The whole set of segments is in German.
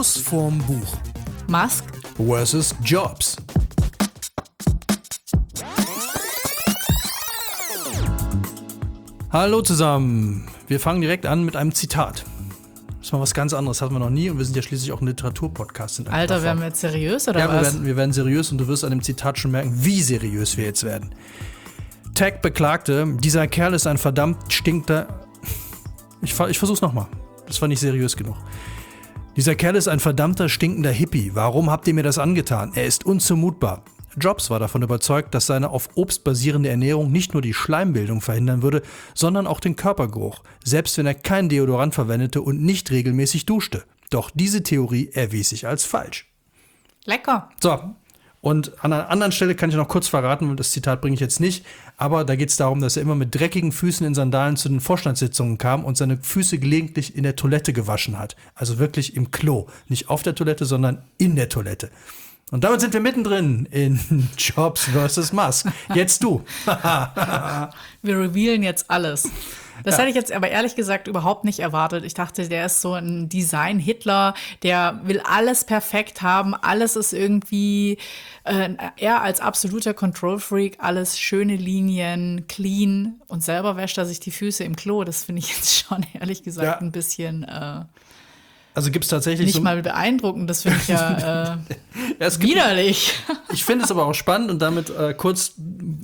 Schuss vorm Buch. Musk versus Jobs. Hallo zusammen. Wir fangen direkt an mit einem Zitat. Das ist mal was ganz anderes, hatten wir noch nie und wir sind ja schließlich auch ein Literaturpodcast. Alter, werden wir jetzt seriös oder was? Ja, wir werden seriös und du wirst an dem Zitat schon merken, wie seriös wir jetzt werden. Tech beklagte, dieser Kerl ist ein verdammt stinkender... Ich versuch's nochmal. Das war nicht seriös genug. Dieser Kerl ist ein verdammter stinkender Hippie. Warum habt ihr mir das angetan? Er ist unzumutbar. Jobs war davon überzeugt, dass seine auf Obst basierende Ernährung nicht nur die Schleimbildung verhindern würde, sondern auch den Körpergeruch, selbst wenn er kein Deodorant verwendete und nicht regelmäßig duschte. Doch diese Theorie erwies sich als falsch. Lecker. So, und an einer anderen Stelle kann ich noch kurz verraten, das Zitat bringe ich jetzt nicht, aber da geht es darum, dass er immer mit dreckigen Füßen in Sandalen zu den Vorstandssitzungen kam und seine Füße gelegentlich in der Toilette gewaschen hat. Also wirklich im Klo. Nicht auf der Toilette, sondern in der Toilette. Und damit sind wir mittendrin in Jobs versus Musk. Jetzt du. Wir revealen jetzt alles. Das hätte ich jetzt aber ehrlich gesagt überhaupt nicht erwartet. Ich dachte, der ist so ein Design-Hitler, der will alles perfekt haben, alles ist irgendwie, er als absoluter Control-Freak, alles schöne Linien, clean und selber wäscht er sich die Füße im Klo. Das finde ich jetzt schon ehrlich gesagt ein bisschen also gibt's tatsächlich nicht mal beeindruckend, das finde ich ja widerlich. Ich finde es aber auch spannend und damit kurz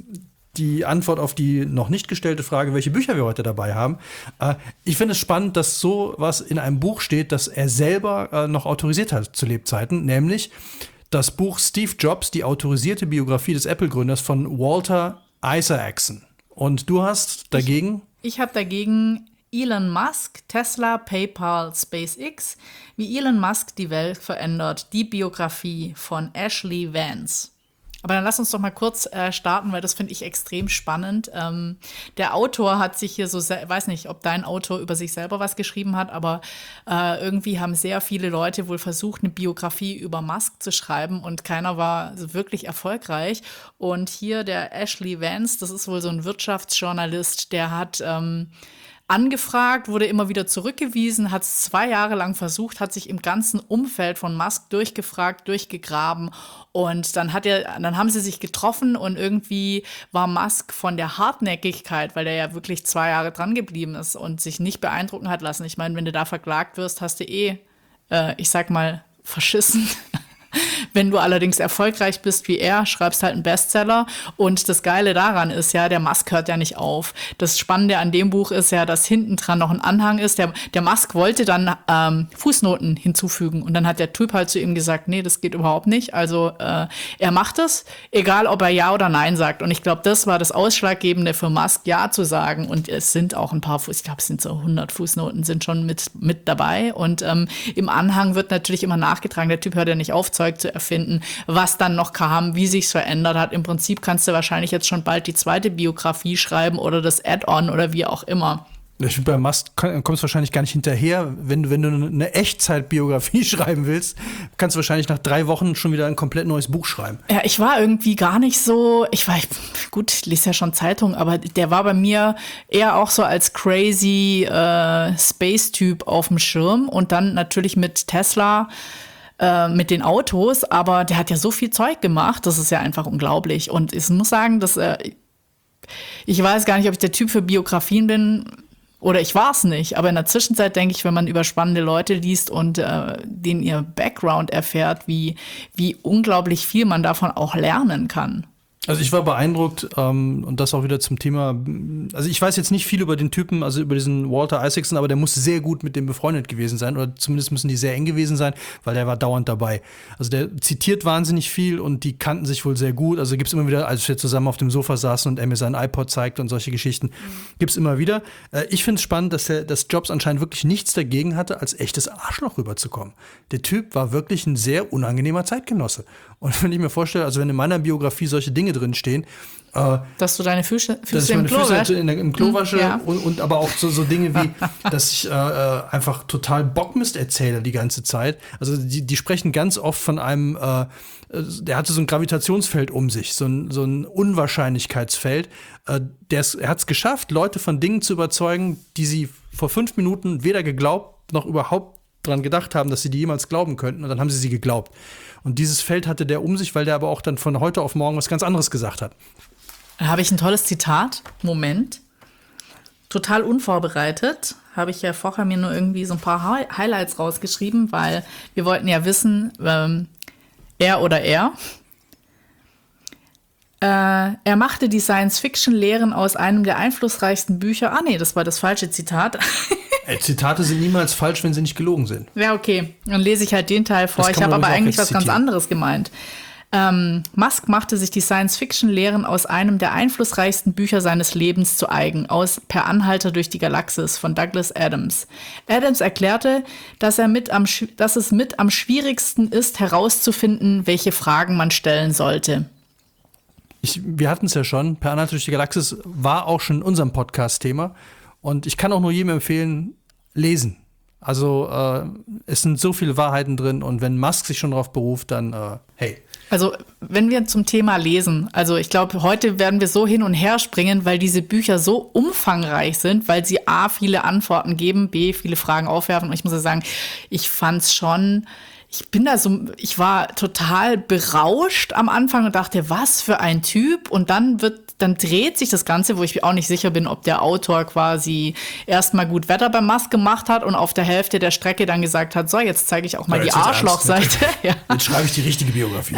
die Antwort auf die noch nicht gestellte Frage, welche Bücher wir heute dabei haben. Ich finde es spannend, dass so was in einem Buch steht, das er selber noch autorisiert hat zu Lebzeiten, nämlich das Buch Steve Jobs, die autorisierte Biografie des Apple-Gründers von Walter Isaacson. Und du hast dagegen? Ich habe dagegen Elon Musk, Tesla, PayPal, SpaceX, wie Elon Musk die Welt verändert, die Biografie von Ashley Vance. Aber dann lass uns doch mal kurz starten, weil das finde ich extrem spannend. Der Autor hat sich hier so, weiß nicht, ob dein Autor über sich selber was geschrieben hat, aber irgendwie haben sehr viele Leute wohl versucht, eine Biografie über Musk zu schreiben und keiner war wirklich erfolgreich. Und hier der Ashley Vance, das ist wohl so ein Wirtschaftsjournalist, der hat angefragt, wurde immer wieder zurückgewiesen, hat es 2 Jahre lang versucht, hat sich im ganzen Umfeld von Musk durchgefragt, durchgegraben und dann haben sie sich getroffen und irgendwie war Musk von der Hartnäckigkeit, weil der ja wirklich 2 Jahre dran geblieben ist und sich nicht beeindrucken hat lassen. Ich meine, wenn du da verklagt wirst, hast du ich sag mal, verschissen. Wenn du allerdings erfolgreich bist wie er, schreibst halt einen Bestseller. Und das Geile daran ist ja, der Musk hört ja nicht auf. Das Spannende an dem Buch ist ja, dass hinten dran noch ein Anhang ist. Der Musk wollte dann Fußnoten hinzufügen. Und dann hat der Typ halt zu ihm gesagt, nee, das geht überhaupt nicht. Also er macht es, egal ob er Ja oder Nein sagt. Und ich glaube, das war das Ausschlaggebende für Musk, Ja zu sagen. Und es sind auch ein paar, ich glaube, es sind so 100 Fußnoten, sind schon mit dabei. Und im Anhang wird natürlich immer nachgetragen, der Typ hört ja nicht auf, Zeug zu erfinden, was dann noch kam, wie sich's verändert hat. Im Prinzip kannst du wahrscheinlich jetzt schon bald die zweite Biografie schreiben oder das Add-on oder wie auch immer. Ich finde, bei Musk kommst du wahrscheinlich gar nicht hinterher. Wenn du eine Echtzeitbiografie schreiben willst, kannst du wahrscheinlich nach 3 Wochen schon wieder ein komplett neues Buch schreiben. Ja, ich war irgendwie gar nicht so, ich lese ja schon Zeitung, aber der war bei mir eher auch so als crazy Space-Typ auf dem Schirm und dann natürlich mit Tesla, mit den Autos, aber der hat ja so viel Zeug gemacht, das ist ja einfach unglaublich. Und ich muss sagen, dass ich weiß gar nicht, ob ich der Typ für Biografien bin oder ich war es nicht. Aber in der Zwischenzeit denke ich, wenn man über spannende Leute liest und denen ihr Background erfährt, wie unglaublich viel man davon auch lernen kann. Also ich war beeindruckt und das auch wieder zum Thema, also ich weiß jetzt nicht viel über den Typen, also über diesen Walter Isaacson, aber der muss sehr gut mit dem befreundet gewesen sein oder zumindest müssen die sehr eng gewesen sein, weil der war dauernd dabei. Also der zitiert wahnsinnig viel und die kannten sich wohl sehr gut, also gibt's immer wieder, als wir zusammen auf dem Sofa saßen und er mir seinen iPod zeigte und solche Geschichten, gibt's immer wieder. Ich finde es spannend, dass Jobs anscheinend wirklich nichts dagegen hatte, als echtes Arschloch rüberzukommen. Der Typ war wirklich ein sehr unangenehmer Zeitgenosse. Und wenn ich mir vorstelle, also wenn in meiner Biografie solche Dinge drin stehen, dass du deine Füße dass ich im meine Klo Füße im Klo wasche ja. und aber auch so Dinge wie, dass ich einfach total Bockmist erzähle die ganze Zeit. Also die sprechen ganz oft von einem, der hatte so ein Gravitationsfeld um sich, so ein Unwahrscheinlichkeitsfeld. Er hat es geschafft, Leute von Dingen zu überzeugen, die sie vor 5 Minuten weder geglaubt noch überhaupt dran gedacht haben, dass sie die jemals glauben könnten. Und dann haben sie geglaubt. Und dieses Feld hatte der um sich, weil der aber auch dann von heute auf morgen was ganz anderes gesagt hat. Da habe ich ein tolles Zitat. Moment. Total unvorbereitet. Habe ich ja vorher mir nur irgendwie so ein paar Highlights rausgeschrieben, weil wir wollten ja wissen, er oder er. Er machte die Science-Fiction-Lehren aus einem der einflussreichsten Bücher. Ah, nee, das war das falsche Zitat. Zitate sind niemals falsch, wenn sie nicht gelogen sind. Ja, okay. Dann lese ich halt den Teil vor. Ich habe aber eigentlich was ganz anderes gemeint. Musk machte sich die Science-Fiction-Lehren aus einem der einflussreichsten Bücher seines Lebens zu eigen, aus Per Anhalter durch die Galaxis von Douglas Adams. Adams erklärte, dass es mit am schwierigsten ist, herauszufinden, welche Fragen man stellen sollte. Wir hatten es ja schon, Per Anhalter durch die Galaxis war auch schon in unserem Podcast-Thema. Und ich kann auch nur jedem empfehlen, lesen. Also es sind so viele Wahrheiten drin. Und wenn Musk sich schon darauf beruft, dann hey. Also wenn wir zum Thema lesen, also ich glaube, heute werden wir so hin und her springen, weil diese Bücher so umfangreich sind, weil sie A, viele Antworten geben, B, viele Fragen aufwerfen. Und ich muss ja sagen, ich fand's schon... Ich war total berauscht am Anfang und dachte, was für ein Typ. Und dann dreht sich das Ganze, wo ich auch nicht sicher bin, ob der Autor quasi erstmal gut Wetter beim Musk gemacht hat und auf der Hälfte der Strecke dann gesagt hat, so, jetzt zeige ich auch mal die Arschlochseite. Ja. Jetzt schreibe ich die richtige Biografie.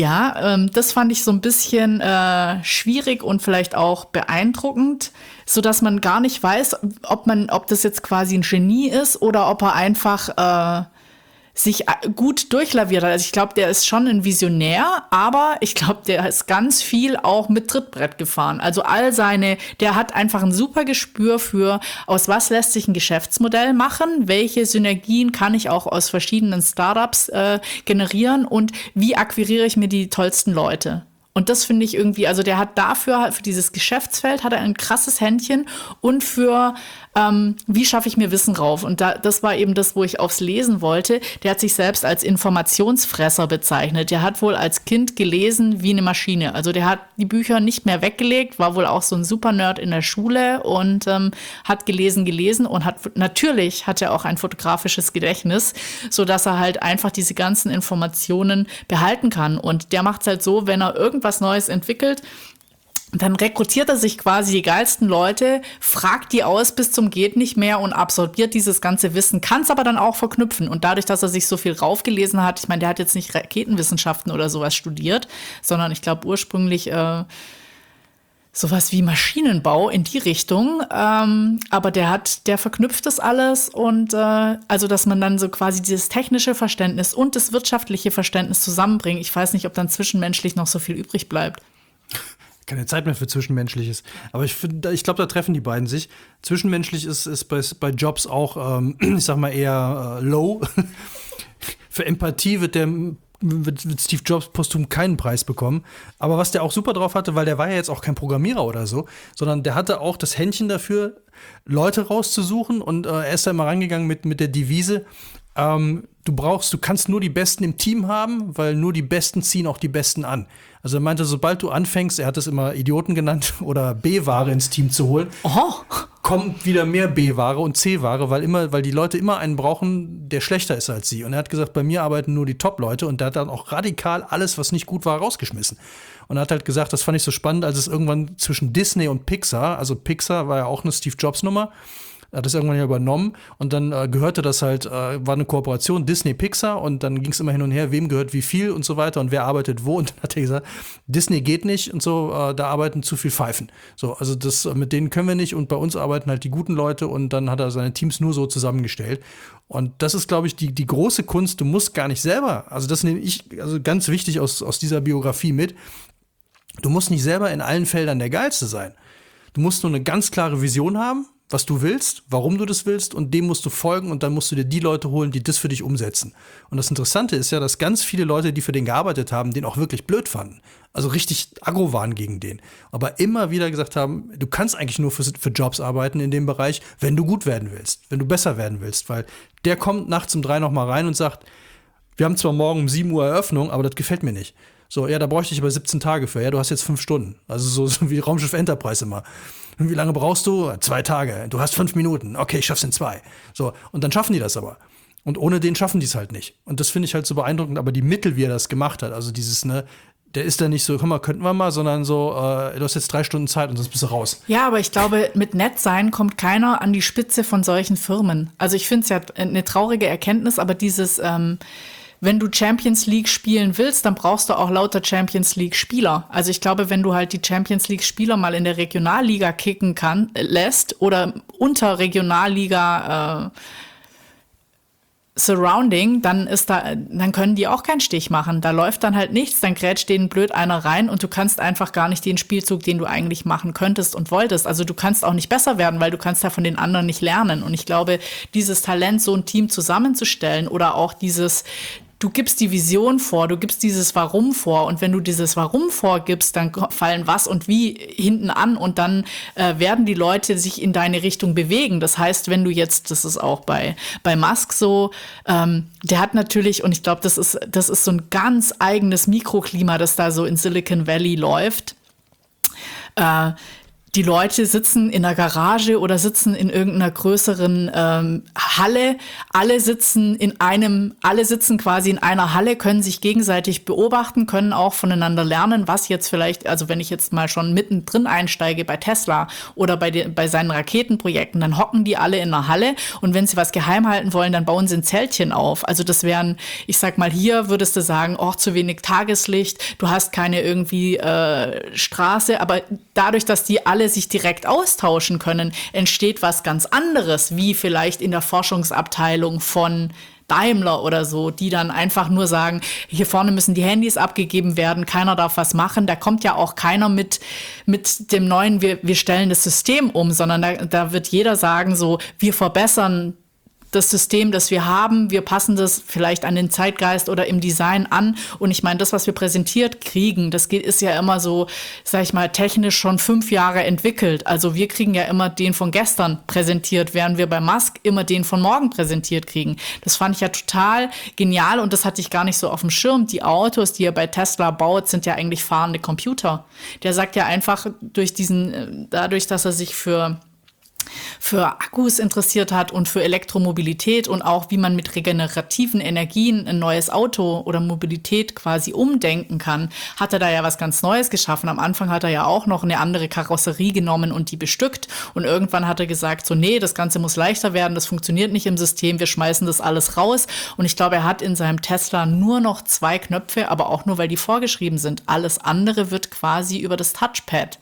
Das fand ich so ein bisschen schwierig und vielleicht auch beeindruckend, so dass man gar nicht weiß, ob das jetzt quasi ein Genie ist oder ob er einfach sich gut durchlaviert hat. Also ich glaube, der ist schon ein Visionär, aber ich glaube, der ist ganz viel auch mit Trittbrett gefahren. Also der hat einfach ein super Gespür für, aus was lässt sich ein Geschäftsmodell machen, welche Synergien kann ich auch aus verschiedenen Startups generieren und wie akquiriere ich mir die tollsten Leute. Und das finde ich irgendwie, also der hat für dieses Geschäftsfeld hat er ein krasses Händchen und für wie schaffe ich mir Wissen rauf? Und das war eben das, wo ich aufs Lesen wollte. Der hat sich selbst als Informationsfresser bezeichnet. Der hat wohl als Kind gelesen wie eine Maschine. Also der hat die Bücher nicht mehr weggelegt, war wohl auch so ein Super-Nerd in der Schule und hat gelesen und natürlich hat er auch ein fotografisches Gedächtnis, sodass er halt einfach diese ganzen Informationen behalten kann. Und der macht es halt so, wenn er irgendwas Neues entwickelt, dann rekrutiert er sich quasi die geilsten Leute, fragt die aus bis zum geht nicht mehr und absorbiert dieses ganze Wissen, kann es aber dann auch verknüpfen. Und dadurch, dass er sich so viel raufgelesen hat, ich meine, der hat jetzt nicht Raketenwissenschaften oder sowas studiert, sondern ich glaube ursprünglich sowas wie Maschinenbau in die Richtung. Aber der verknüpft das alles und also, dass man dann so quasi dieses technische Verständnis und das wirtschaftliche Verständnis zusammenbringt. Ich weiß nicht, ob dann zwischenmenschlich noch so viel übrig bleibt. Keine Zeit mehr für Zwischenmenschliches. Aber ich glaube, da treffen die beiden sich. Zwischenmenschlich ist bei Jobs auch, ich sag mal, eher low. Für Empathie wird Steve Jobs posthum keinen Preis bekommen. Aber was der auch super drauf hatte, weil der war ja jetzt auch kein Programmierer oder so, sondern der hatte auch das Händchen dafür, Leute rauszusuchen. Und er ist da immer rangegangen mit der Devise, du kannst nur die Besten im Team haben, weil nur die Besten ziehen auch die Besten an. Also er meinte, sobald du anfängst, er hat es immer Idioten genannt, oder B-Ware ins Team zu holen, kommt wieder mehr B-Ware und C-Ware, weil die Leute immer einen brauchen, der schlechter ist als sie. Und er hat gesagt, bei mir arbeiten nur die Top-Leute und der hat dann auch radikal alles, was nicht gut war, rausgeschmissen. Und er hat halt gesagt, das fand ich so spannend, als es irgendwann zwischen Disney und Pixar, also Pixar war ja auch eine Steve Jobs-Nummer, er hat das irgendwann ja übernommen und dann gehörte das halt, war eine Kooperation Disney-Pixar und dann ging es immer hin und her, wem gehört wie viel und so weiter und wer arbeitet wo und dann hat er gesagt, Disney geht nicht und so, da arbeiten zu viel Pfeifen. So, also mit denen können wir nicht und bei uns arbeiten halt die guten Leute und dann hat er seine Teams nur so zusammengestellt. Und das ist, glaube ich, die große Kunst, du musst gar nicht selber, also das nehme ich also ganz wichtig aus dieser Biografie mit, du musst nicht selber in allen Feldern der Geilste sein. Du musst nur eine ganz klare Vision haben, was du willst, warum du das willst und dem musst du folgen und dann musst du dir die Leute holen, die das für dich umsetzen. Und das Interessante ist ja, dass ganz viele Leute, die für den gearbeitet haben, den auch wirklich blöd fanden. Also richtig aggro waren gegen den. Aber immer wieder gesagt haben, du kannst eigentlich nur für Jobs arbeiten in dem Bereich, wenn du gut werden willst, wenn du besser werden willst. Weil der kommt nachts um 3 noch mal rein und sagt, wir haben zwar morgen um 7 Uhr Eröffnung, aber das gefällt mir nicht. So, ja, da bräuchte ich aber 17 Tage für. Ja, du hast jetzt 5 Stunden. Also so wie Raumschiff Enterprise immer. Und wie lange brauchst du? 2 Tage. Du hast 5 Minuten. Okay, ich schaff's in 2. So, und dann schaffen die das aber. Und ohne den schaffen die es halt nicht. Und das finde ich halt so beeindruckend. Aber die Mittel, wie er das gemacht hat, also dieses, ne, der ist da nicht so, guck mal, könnten wir mal, sondern so, du hast jetzt 3 Stunden Zeit und sonst bist du raus. Ja, aber ich glaube, mit nett sein kommt keiner an die Spitze von solchen Firmen. Also ich finde es ja eine traurige Erkenntnis, aber dieses, wenn du Champions League spielen willst, dann brauchst du auch lauter Champions League Spieler. Also ich glaube, wenn du halt die Champions League Spieler mal in der Regionalliga kicken lässt oder unter Regionalliga Surrounding, dann können die auch keinen Stich machen. Da läuft dann halt nichts, dann grätscht denen blöd einer rein und du kannst einfach gar nicht den Spielzug, den du eigentlich machen könntest und wolltest. Also du kannst auch nicht besser werden, weil du kannst ja von den anderen nicht lernen. Und ich glaube, dieses Talent, so ein Team zusammenzustellen oder auch du gibst die Vision vor, du gibst dieses Warum vor und wenn du dieses Warum vorgibst, dann fallen was und wie hinten an und dann werden die Leute sich in deine Richtung bewegen. Das heißt, wenn du jetzt, das ist auch bei Musk so, der hat natürlich, und ich glaube, das ist so ein ganz eigenes Mikroklima, das da so in Silicon Valley läuft. Die Leute sitzen in der Garage oder sitzen in irgendeiner größeren Halle. Alle sitzen quasi in einer Halle, können sich gegenseitig beobachten, können auch voneinander lernen, was jetzt vielleicht, also wenn ich jetzt mal schon mittendrin einsteige bei Tesla oder bei seinen Raketenprojekten, dann hocken die alle in einer Halle und wenn sie was geheim halten wollen, dann bauen sie ein Zeltchen auf. Also das wären, ich sag mal, hier würdest du sagen, zu wenig Tageslicht, du hast keine irgendwie Straße, aber dadurch, dass die alle sich direkt austauschen können, entsteht was ganz anderes, wie vielleicht in der Forschungsabteilung von Daimler oder so, die dann einfach nur sagen, hier vorne müssen die Handys abgegeben werden, keiner darf was machen. Da kommt ja auch keiner mit dem neuen, wir stellen das System um, sondern da wird jeder sagen so, wir verbessern das System, das wir haben, wir passen das vielleicht an den Zeitgeist oder im Design an. Und ich meine, das, was wir präsentiert kriegen, ist ja immer so, sag ich mal, technisch schon 5 Jahre entwickelt. Also wir kriegen ja immer den von gestern präsentiert, während wir bei Musk immer den von morgen präsentiert kriegen. Das fand ich ja total genial und das hatte ich gar nicht so auf dem Schirm. Die Autos, die er bei Tesla baut, sind ja eigentlich fahrende Computer. Der sagt ja einfach dadurch, dass er sich für Akkus interessiert hat und für Elektromobilität und auch, wie man mit regenerativen Energien ein neues Auto oder Mobilität quasi umdenken kann, hat er da ja was ganz Neues geschaffen. Am Anfang hat er ja auch noch eine andere Karosserie genommen und die bestückt. Und irgendwann hat er gesagt, so nee, das Ganze muss leichter werden, das funktioniert nicht im System, wir schmeißen das alles raus. Und ich glaube, er hat in seinem Tesla nur noch 2 Knöpfe, aber auch nur, weil die vorgeschrieben sind. Alles andere wird quasi über das Touchpad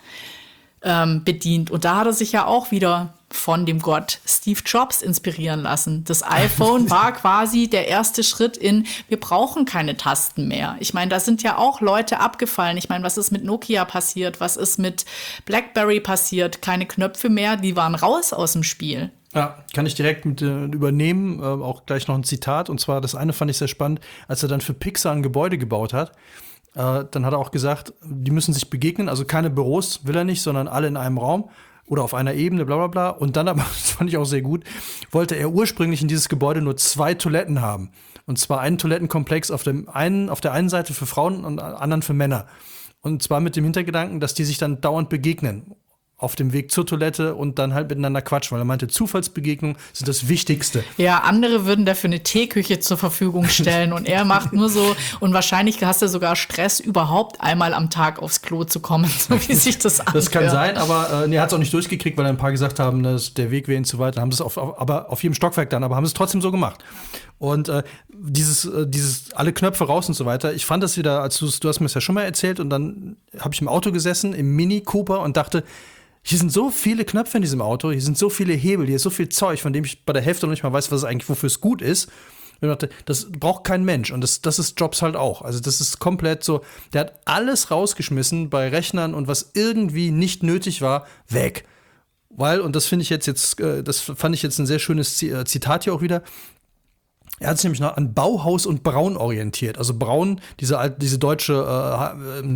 bedient. Und da hat er sich ja auch wieder von dem Gott Steve Jobs inspirieren lassen. Das iPhone war quasi der erste Schritt wir brauchen keine Tasten mehr. Ich meine, da sind ja auch Leute abgefallen. Ich meine, was ist mit Nokia passiert? Was ist mit BlackBerry passiert? Keine Knöpfe mehr, die waren raus aus dem Spiel. Ja, kann ich direkt mit übernehmen, auch gleich noch ein Zitat. Und zwar, das eine fand ich sehr spannend, als er dann für Pixar ein Gebäude gebaut hat. Dann hat er auch gesagt, die müssen sich begegnen, also keine Büros will er nicht, sondern alle in einem Raum oder auf einer Ebene, bla bla bla. Und dann aber, das fand ich auch sehr gut, wollte er ursprünglich in dieses Gebäude nur 2 Toiletten haben. Und zwar einen Toilettenkomplex auf der einen Seite für Frauen und anderen für Männer. Und zwar mit dem Hintergedanken, dass die sich dann dauernd begegnen. Auf dem Weg zur Toilette und dann halt miteinander quatschen, weil er meinte, Zufallsbegegnungen sind das Wichtigste. Ja, andere würden dafür eine Teeküche zur Verfügung stellen und er macht nur so, und wahrscheinlich hast du sogar Stress, überhaupt einmal am Tag aufs Klo zu kommen, so wie sich das anhört. Das kann sein, aber er hat es auch nicht durchgekriegt, weil ein paar gesagt haben, dass der Weg wäre ihnen zu weit. Haben es aber auf jedem Stockwerk dann, aber haben es trotzdem so gemacht. Und dieses alle Knöpfe raus und so weiter, ich fand das wieder, du hast mir das ja schon mal erzählt und dann habe ich im Auto gesessen, im Mini Cooper und dachte, hier sind so viele Knöpfe in diesem Auto, hier sind so viele Hebel, hier ist so viel Zeug, von dem ich bei der Hälfte noch nicht mal weiß, wofür es gut ist. Und ich dachte, das braucht kein Mensch. Und das ist Jobs halt auch. Also das ist komplett so, der hat alles rausgeschmissen bei Rechnern und was irgendwie nicht nötig war, weg. Weil, und das finde ich das fand ich jetzt ein sehr schönes Zitat hier auch wieder, er hat sich nämlich noch an Bauhaus und Braun orientiert. Also Braun, diese deutsche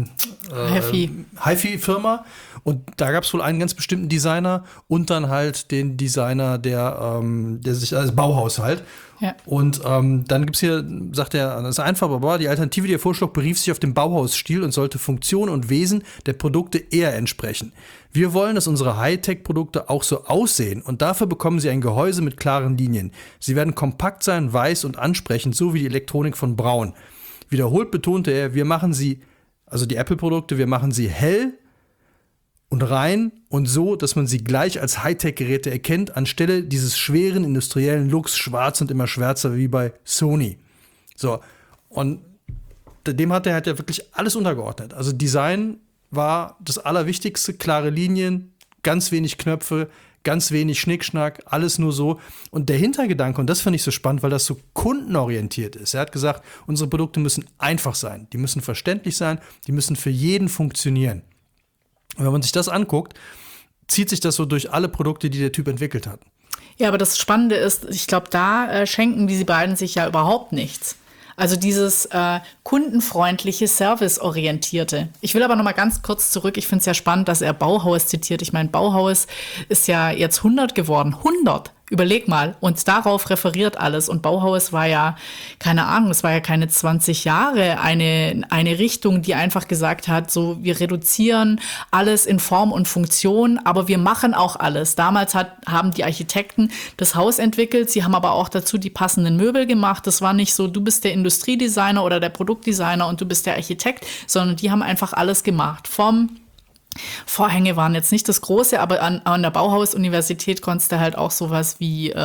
HiFi-Firma. Und da gab es wohl einen ganz bestimmten Designer und dann halt den Designer, der sich als Bauhaus halt. Ja. Und dann gibt's hier, sagt er, das ist einfach, aber die Alternative, die er vorschlug, berief sich auf den Bauhausstil und sollte Funktion und Wesen der Produkte eher entsprechen. Wir wollen, dass unsere Hightech-Produkte auch so aussehen und dafür bekommen sie ein Gehäuse mit klaren Linien. Sie werden kompakt sein, weiß und ansprechend, so wie die Elektronik von Braun. Wiederholt betonte er, wir machen sie, also die Apple-Produkte, wir machen sie hell und rein und so, dass man sie gleich als Hightech-Geräte erkennt, anstelle dieses schweren industriellen Looks, schwarz und immer schwärzer wie bei Sony. So, und dem hat er halt ja wirklich alles untergeordnet. Also Design war das Allerwichtigste, klare Linien, ganz wenig Knöpfe, ganz wenig Schnickschnack, alles nur so. Und der Hintergedanke, und das finde ich so spannend, weil das so kundenorientiert ist. Er hat gesagt, unsere Produkte müssen einfach sein, die müssen verständlich sein, die müssen für jeden funktionieren. Und wenn man sich das anguckt, zieht sich das so durch alle Produkte, die der Typ entwickelt hat. Ja, aber das Spannende ist, ich glaube, da schenken diese beiden sich ja überhaupt nichts. Also dieses kundenfreundliche, serviceorientierte. Ich will aber noch mal ganz kurz zurück. Ich finde es ja spannend, dass er Bauhaus zitiert. Ich meine, Bauhaus ist ja jetzt 100 geworden. 100! Überleg mal. Und darauf referiert alles. Und Bauhaus war ja, keine Ahnung, es war ja keine 20 Jahre eine Richtung, die einfach gesagt hat, so, wir reduzieren alles in Form und Funktion, aber wir machen auch alles. Damals haben die Architekten das Haus entwickelt. Sie haben aber auch dazu die passenden Möbel gemacht. Das war nicht so, du bist der Industriedesigner oder der Produktdesigner und du bist der Architekt, sondern die haben einfach alles gemacht. Vorhänge waren jetzt nicht das Große, aber an der Bauhaus-Universität konntest du halt auch sowas wie,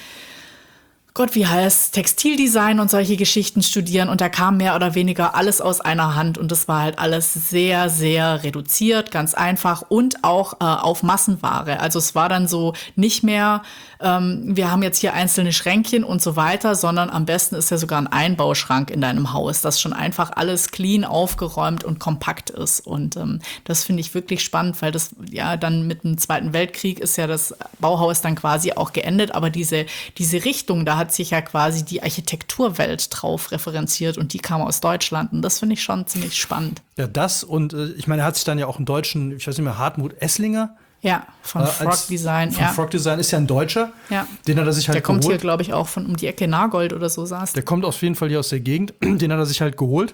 wie heißt Textildesign und solche Geschichten studieren. Und da kam mehr oder weniger alles aus einer Hand. Und das war halt alles sehr, sehr reduziert, ganz einfach und auch auf Massenware. Also es war dann so nicht mehr, wir haben jetzt hier einzelne Schränkchen und so weiter, sondern am besten ist ja sogar ein Einbauschrank in deinem Haus, dass schon einfach alles clean aufgeräumt und kompakt ist. Und das finde ich wirklich spannend, weil das ja dann mit dem Zweiten Weltkrieg ist ja das Bauhaus dann quasi auch geendet. Aber diese Richtung, da hat sich ja quasi die Architekturwelt drauf referenziert und die kam aus Deutschland. Und das finde ich schon ziemlich spannend. Ja, das und ich meine, er hat sich dann ja auch einen deutschen, ich weiß nicht mehr, Hartmut Esslinger. Ja, von Frog Design. Von Frog Design ist ja ein Deutscher. Ja. Den hat er sich halt Der kommt geholt. hier, glaube ich, auch von um die Ecke Nagold oder so saß. Der kommt auf jeden Fall hier aus der Gegend. Den hat er sich halt geholt.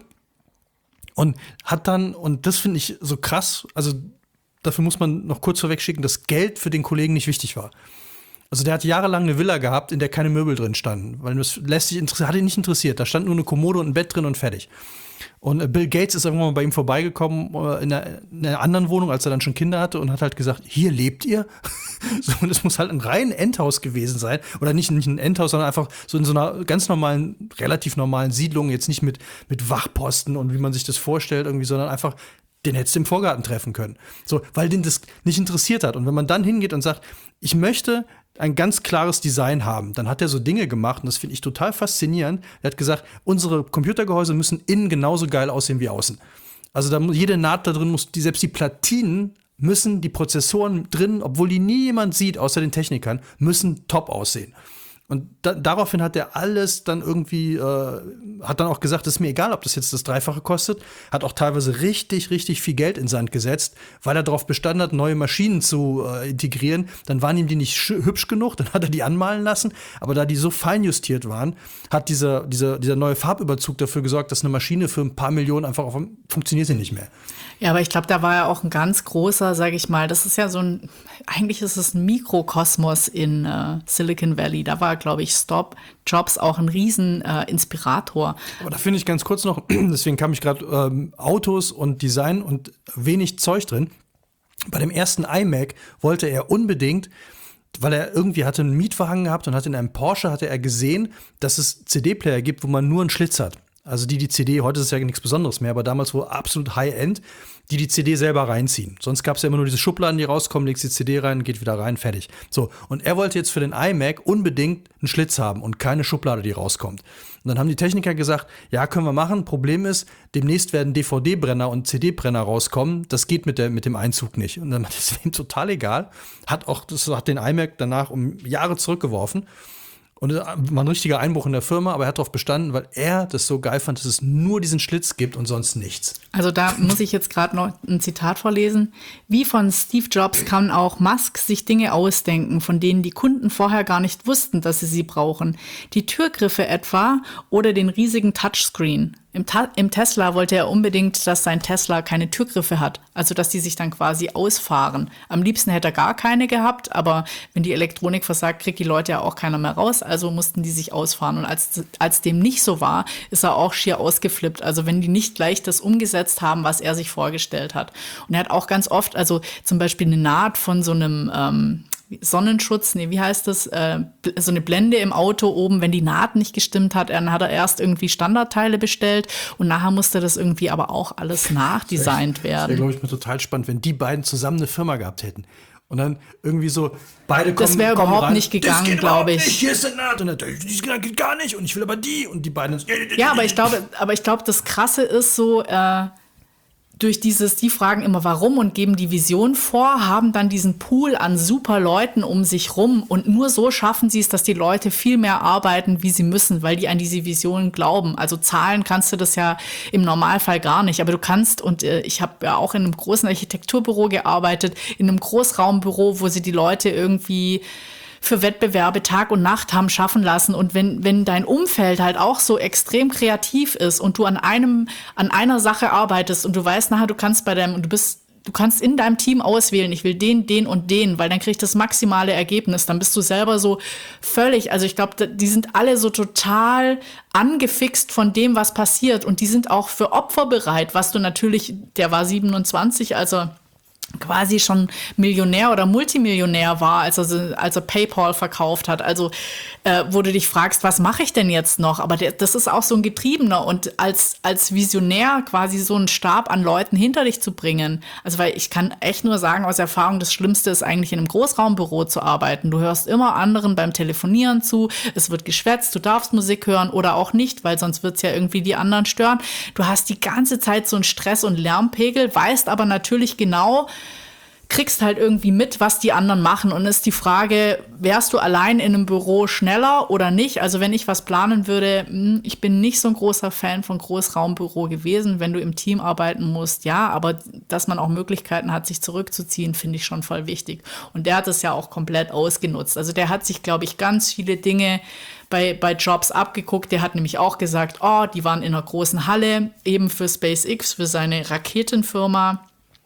Und hat dann, und das finde ich so krass, also dafür muss man noch kurz vorweg schicken, dass Geld für den Kollegen nicht wichtig war. Also der hat jahrelang eine Villa gehabt, in der keine Möbel drin standen. Weil das hat ihn nicht interessiert. Da stand nur eine Kommode und ein Bett drin und fertig. Und Bill Gates ist irgendwann mal bei ihm vorbeigekommen in einer anderen Wohnung, als er dann schon Kinder hatte und hat halt gesagt, hier lebt ihr? So, und es muss halt ein rein Endhaus gewesen sein. Oder nicht ein Endhaus, sondern einfach so in so einer ganz normalen, relativ normalen Siedlung, jetzt nicht mit Wachposten und wie man sich das vorstellt irgendwie, sondern einfach, den hättest du im Vorgarten treffen können. So, weil den das nicht interessiert hat. Und wenn man dann hingeht und sagt, ich möchte ein ganz klares Design haben, dann hat er so Dinge gemacht, und das finde ich total faszinierend. Er hat gesagt, unsere Computergehäuse müssen innen genauso geil aussehen wie außen. Also da jede Naht da drin muss, selbst die Platinen müssen, die Prozessoren drin, obwohl die nie jemand sieht, außer den Technikern, müssen top aussehen. Und daraufhin hat er alles dann irgendwie, hat dann auch gesagt, es ist mir egal, ob das jetzt das Dreifache kostet, hat auch teilweise richtig, richtig viel Geld in Sand gesetzt, weil er darauf bestanden hat, neue Maschinen zu integrieren. Dann waren ihm die nicht hübsch genug, dann hat er die anmalen lassen, aber da die so feinjustiert waren, hat dieser neue Farbüberzug dafür gesorgt, dass eine Maschine für ein paar Millionen einfach funktioniert sie nicht mehr. Ja, aber ich glaube, da war ja auch ein ganz großer, sage ich mal, das ist ja so eigentlich ist es ein Mikrokosmos in Silicon Valley. Da war, glaube ich, Jobs auch ein riesen Inspirator. Aber da finde ich ganz kurz noch, deswegen kam ich gerade Autos und Design und wenig Zeug drin. Bei dem ersten iMac wollte er unbedingt, weil er irgendwie hatte einen Mietwagen gehabt und hatte in einem Porsche hatte er gesehen, dass es CD-Player gibt, wo man nur einen Schlitz hat. Also die CD, heute ist es ja nichts Besonderes mehr, aber damals wohl absolut High-End, die CD selber reinziehen. Sonst gab es ja immer nur diese Schubladen, die rauskommen, legst die CD rein, geht wieder rein, fertig. So, und er wollte jetzt für den iMac unbedingt einen Schlitz haben und keine Schublade, die rauskommt. Und dann haben die Techniker gesagt, ja, können wir machen. Problem ist, demnächst werden DVD-Brenner und CD-Brenner rauskommen. Das geht mit dem Einzug nicht. Und dann war das ihm total egal. Hat den iMac danach um Jahre zurückgeworfen. Und war ein richtiger Einbruch in der Firma, aber er hat darauf bestanden, weil er das so geil fand, dass es nur diesen Schlitz gibt und sonst nichts. Also da muss ich jetzt gerade noch ein Zitat vorlesen. Wie von Steve Jobs kann auch Musk sich Dinge ausdenken, von denen die Kunden vorher gar nicht wussten, dass sie brauchen. Die Türgriffe etwa oder den riesigen Touchscreen. Im Tesla wollte er unbedingt, dass sein Tesla keine Türgriffe hat. Also, dass die sich dann quasi ausfahren. Am liebsten hätte er gar keine gehabt, aber wenn die Elektronik versagt, kriegt die Leute ja auch keiner mehr raus. Also mussten die sich ausfahren. Und als dem nicht so war, ist er auch schier ausgeflippt. Also, wenn die nicht gleich das umgesetzt haben, was er sich vorgestellt hat. Und er hat auch ganz oft, also zum Beispiel eine Naht von so einem Sonnenschutz, wie heißt das, so eine Blende im Auto oben, wenn die Naht nicht gestimmt hat, dann hat er erst irgendwie Standardteile bestellt und nachher musste das irgendwie aber auch alles nachdesignt werden. Das wäre, glaube ich, mal total spannend, wenn die beiden zusammen eine Firma gehabt hätten. Und dann irgendwie so, beide kommen Das wäre überhaupt rein, nicht gegangen, glaube ich. Hier ist eine Naht und dann, die geht gar nicht und ich will aber die und die beiden. Ja, aber ich glaube, das Krasse ist so, durch die fragen immer warum und geben die Vision vor, haben dann diesen Pool an super Leuten um sich rum und nur so schaffen sie es, dass die Leute viel mehr arbeiten, wie sie müssen, weil die an diese Vision glauben. Also zahlen kannst du das ja im Normalfall gar nicht, aber du kannst, und ich habe ja auch in einem großen Architekturbüro gearbeitet, in einem Großraumbüro, wo sie die Leute irgendwie für Wettbewerbe Tag und Nacht haben schaffen lassen. Und wenn dein Umfeld halt auch so extrem kreativ ist und du an einer Sache arbeitest und du weißt nachher, du kannst in deinem Team auswählen, ich will den und den, weil dann krieg ich das maximale Ergebnis. Dann bist du selber so völlig, also ich glaube, die sind alle so total angefixt von dem, was passiert. Und die sind auch für Opfer bereit, was du natürlich, der war 27, also quasi schon Millionär oder Multimillionär war, als er PayPal verkauft hat. Also wo du dich fragst, was mache ich denn jetzt noch? Aber das ist auch so ein Getriebener und als Visionär quasi so einen Stab an Leuten hinter dich zu bringen. Also weil ich kann echt nur sagen aus Erfahrung, das Schlimmste ist eigentlich in einem Großraumbüro zu arbeiten. Du hörst immer anderen beim Telefonieren zu, es wird geschwätzt, du darfst Musik hören oder auch nicht, weil sonst wird's ja irgendwie die anderen stören. Du hast die ganze Zeit so einen Stress- und Lärmpegel, weißt aber natürlich genau, kriegst halt irgendwie mit, was die anderen machen. Und ist die Frage, wärst du allein in einem Büro schneller oder nicht? Also wenn ich was planen würde, ich bin nicht so ein großer Fan von Großraumbüro gewesen. Wenn du im Team arbeiten musst, ja, aber dass man auch Möglichkeiten hat, sich zurückzuziehen, finde ich schon voll wichtig. Und der hat es ja auch komplett ausgenutzt. Also der hat sich, glaube ich, ganz viele Dinge bei Jobs abgeguckt. Der hat nämlich auch gesagt, die waren in einer großen Halle, eben für SpaceX, für seine Raketenfirma.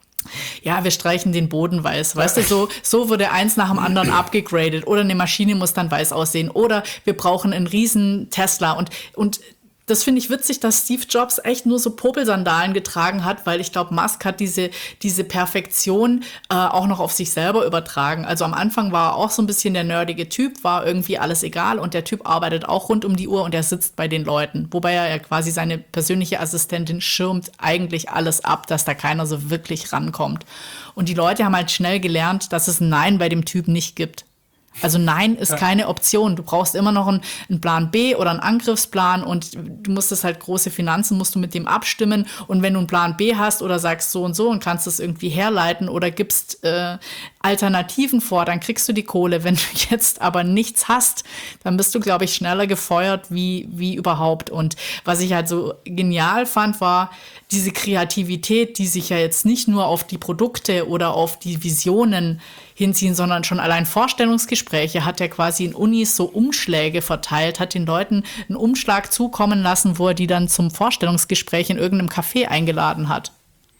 Ja, wir streichen den Boden weiß. Weißt du, so wurde eins nach dem anderen abgegradet. Oder eine Maschine muss dann weiß aussehen. Oder wir brauchen einen riesen Tesla. Und das finde ich witzig, dass Steve Jobs echt nur so Popelsandalen getragen hat, weil ich glaube, Musk hat diese Perfektion auch noch auf sich selber übertragen. Also am Anfang war er auch so ein bisschen der nerdige Typ, war irgendwie alles egal und der Typ arbeitet auch rund um die Uhr und er sitzt bei den Leuten. Wobei er ja quasi seine persönliche Assistentin schirmt eigentlich alles ab, dass da keiner so wirklich rankommt. Und die Leute haben halt schnell gelernt, dass es ein Nein bei dem Typ nicht gibt. Also Nein ist keine Option. Du brauchst immer noch einen Plan B oder einen Angriffsplan und du musst das halt, große Finanzen musst du mit dem abstimmen. Und wenn du einen Plan B hast oder sagst so und kannst das irgendwie herleiten oder gibst Alternativen vor, dann kriegst du die Kohle. Wenn du jetzt aber nichts hast, dann bist du, glaube ich, schneller gefeuert wie überhaupt. Und was ich halt so genial fand, war diese Kreativität, die sich ja jetzt nicht nur auf die Produkte oder auf die Visionen hinziehen, sondern schon allein Vorstellungsgespräche hat er quasi in Unis so Umschläge verteilt, hat den Leuten einen Umschlag zukommen lassen, wo er die dann zum Vorstellungsgespräch in irgendeinem Café eingeladen hat.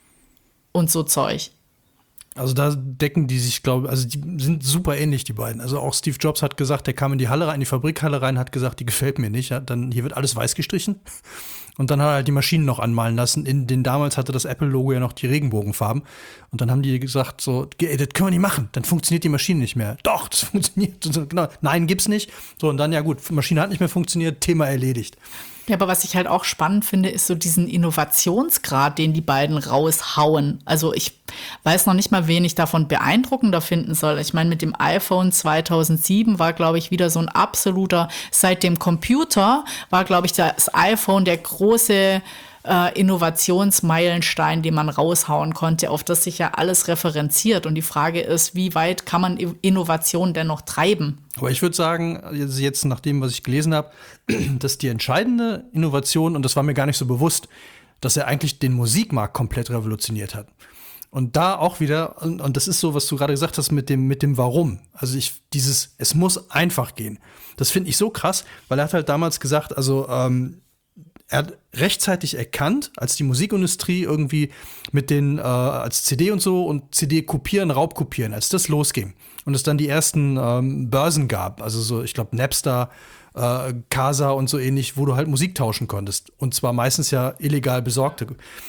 Und so Zeug. Also da decken die sich, glaube ich, also die sind super ähnlich, die beiden. Also auch Steve Jobs hat gesagt, der kam in die Halle rein, in die Fabrikhalle rein, hat gesagt, die gefällt mir nicht. Ja, dann hier wird alles weiß gestrichen. Und dann hat er halt die Maschinen noch anmalen lassen. Damals hatte das Apple-Logo ja noch die Regenbogenfarben. Und dann haben die gesagt so, das können wir nicht machen. Dann funktioniert die Maschine nicht mehr. Doch, das funktioniert. Genau. Nein, gibt's nicht. So, und dann, ja gut, Maschine hat nicht mehr funktioniert, Thema erledigt. Ja, aber was ich halt auch spannend finde, ist so diesen Innovationsgrad, den die beiden raushauen. Also ich weiß noch nicht mal, wen ich davon beeindruckender finden soll. Ich meine, mit dem iPhone 2007 war, glaube ich, wieder so ein absoluter, seit dem Computer war, glaube ich, das iPhone der große Innovationsmeilenstein, den man raushauen konnte, auf das sich ja alles referenziert. Und die Frage ist, wie weit kann man Innovation denn noch treiben? Aber ich würde sagen, jetzt nach dem, was ich gelesen habe, dass die entscheidende Innovation, und das war mir gar nicht so bewusst, dass er eigentlich den Musikmarkt komplett revolutioniert hat. Und da auch wieder, und das ist so, was du gerade gesagt hast mit dem Warum. Also es muss einfach gehen. Das finde ich so krass, weil er hat halt damals gesagt, also er hat rechtzeitig erkannt, als die Musikindustrie irgendwie mit den, als CD und so und CD kopieren, Raubkopieren, als das losging und es dann die ersten Börsen gab, also so, ich glaube, Napster, Casa und so ähnlich, wo du halt Musik tauschen konntest. Und zwar meistens ja illegal besorgte.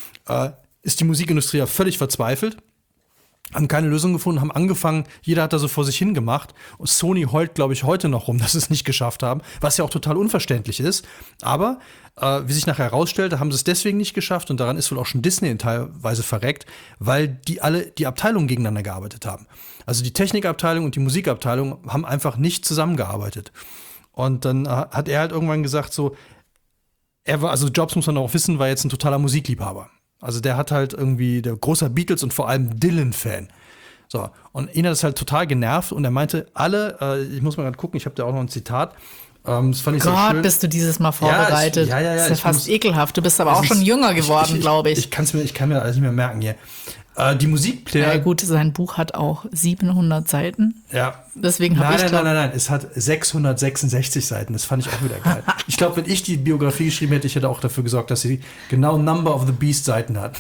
Ist die Musikindustrie ja völlig verzweifelt, haben keine Lösung gefunden, haben angefangen, jeder hat da so vor sich hingemacht. Und Sony heult, glaube ich, heute noch rum, dass sie es nicht geschafft haben, was ja auch total unverständlich ist. Aber wie sich nachher herausstellte, haben sie es deswegen nicht geschafft und daran ist wohl auch schon Disney teilweise verreckt, weil die Abteilungen gegeneinander gearbeitet haben. Also die Technikabteilung und die Musikabteilung haben einfach nicht zusammengearbeitet. Und dann hat er halt irgendwann gesagt, so, also Jobs, muss man auch wissen, war jetzt ein totaler Musikliebhaber. Also der hat halt irgendwie, der großer Beatles und vor allem Dylan-Fan. So, und ihn hat es halt total genervt und er meinte, ich muss mal gerade gucken, ich habe da auch noch ein Zitat. Das fand ich Gott, sehr schön. bist du dieses Mal vorbereitet. Ja, das ist ja fast ekelhaft. Du bist aber auch schon jünger geworden, glaube ich. Ich kann mir alles nicht mehr merken hier. Die Musikplayer. Ja gut, sein Buch hat auch 700 Seiten. Ja. Deswegen habe ich Nein, es hat 666 Seiten. Das fand ich auch wieder geil. Ich glaube, wenn ich die Biografie geschrieben hätte, ich hätte auch dafür gesorgt, dass sie genau Number of the Beast Seiten hat.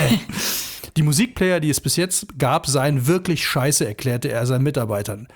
Die Musikplayer, die es bis jetzt gab, seien wirklich scheiße, erklärte er seinen Mitarbeitern.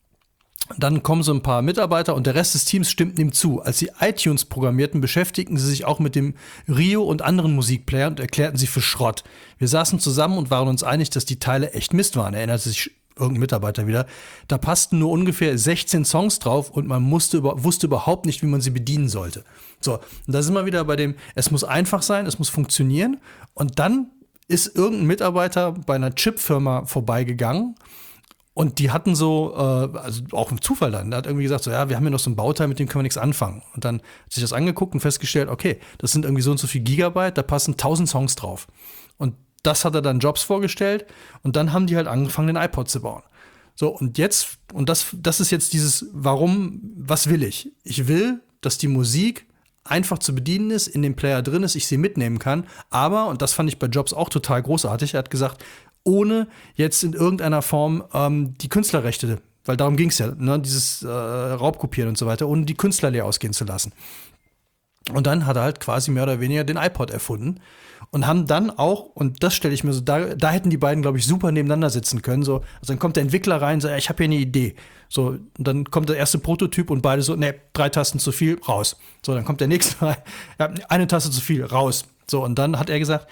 Dann kommen so ein paar Mitarbeiter und der Rest des Teams stimmten ihm zu. Als sie iTunes programmierten, beschäftigten sie sich auch mit dem Rio und anderen Musikplayern und erklärten sie für Schrott. Wir saßen zusammen und waren uns einig, dass die Teile echt Mist waren, erinnerte sich irgendein Mitarbeiter wieder. Da passten nur ungefähr 16 Songs drauf und man wusste überhaupt nicht, wie man sie bedienen sollte. So, und da sind wir wieder bei dem, es muss einfach sein, es muss funktionieren. Und dann ist irgendein Mitarbeiter bei einer Chipfirma vorbeigegangen. Und die hatten so, also auch im Zufall dann, der hat irgendwie gesagt, so ja, wir haben hier noch so ein Bauteil, mit dem können wir nichts anfangen. Und dann hat sich das angeguckt und festgestellt, okay, das sind irgendwie so und so viel Gigabyte, da passen 1000 Songs drauf. Und das hat er dann Jobs vorgestellt und dann haben die halt angefangen, den iPod zu bauen. So, und jetzt, und das ist jetzt dieses, was will ich? Ich will, dass die Musik einfach zu bedienen ist, in dem Player drin ist, ich sie mitnehmen kann, aber, und das fand ich bei Jobs auch total großartig, er hat gesagt, ohne jetzt in irgendeiner Form die Künstlerrechte, weil darum ging es ja, ne, dieses Raubkopieren und so weiter, ohne die Künstler leer ausgehen zu lassen. Und dann hat er halt quasi mehr oder weniger den iPod erfunden und haben dann auch, und das stelle ich mir so, da hätten die beiden, glaube ich, super nebeneinander sitzen können. So, also dann kommt der Entwickler rein und sagt, ich habe hier eine Idee. So, und dann kommt der erste Prototyp und beide so, ne, 3 Tasten zu viel, raus. So, dann kommt der nächste rein, ja, eine Taste zu viel, raus. So, und dann hat er gesagt,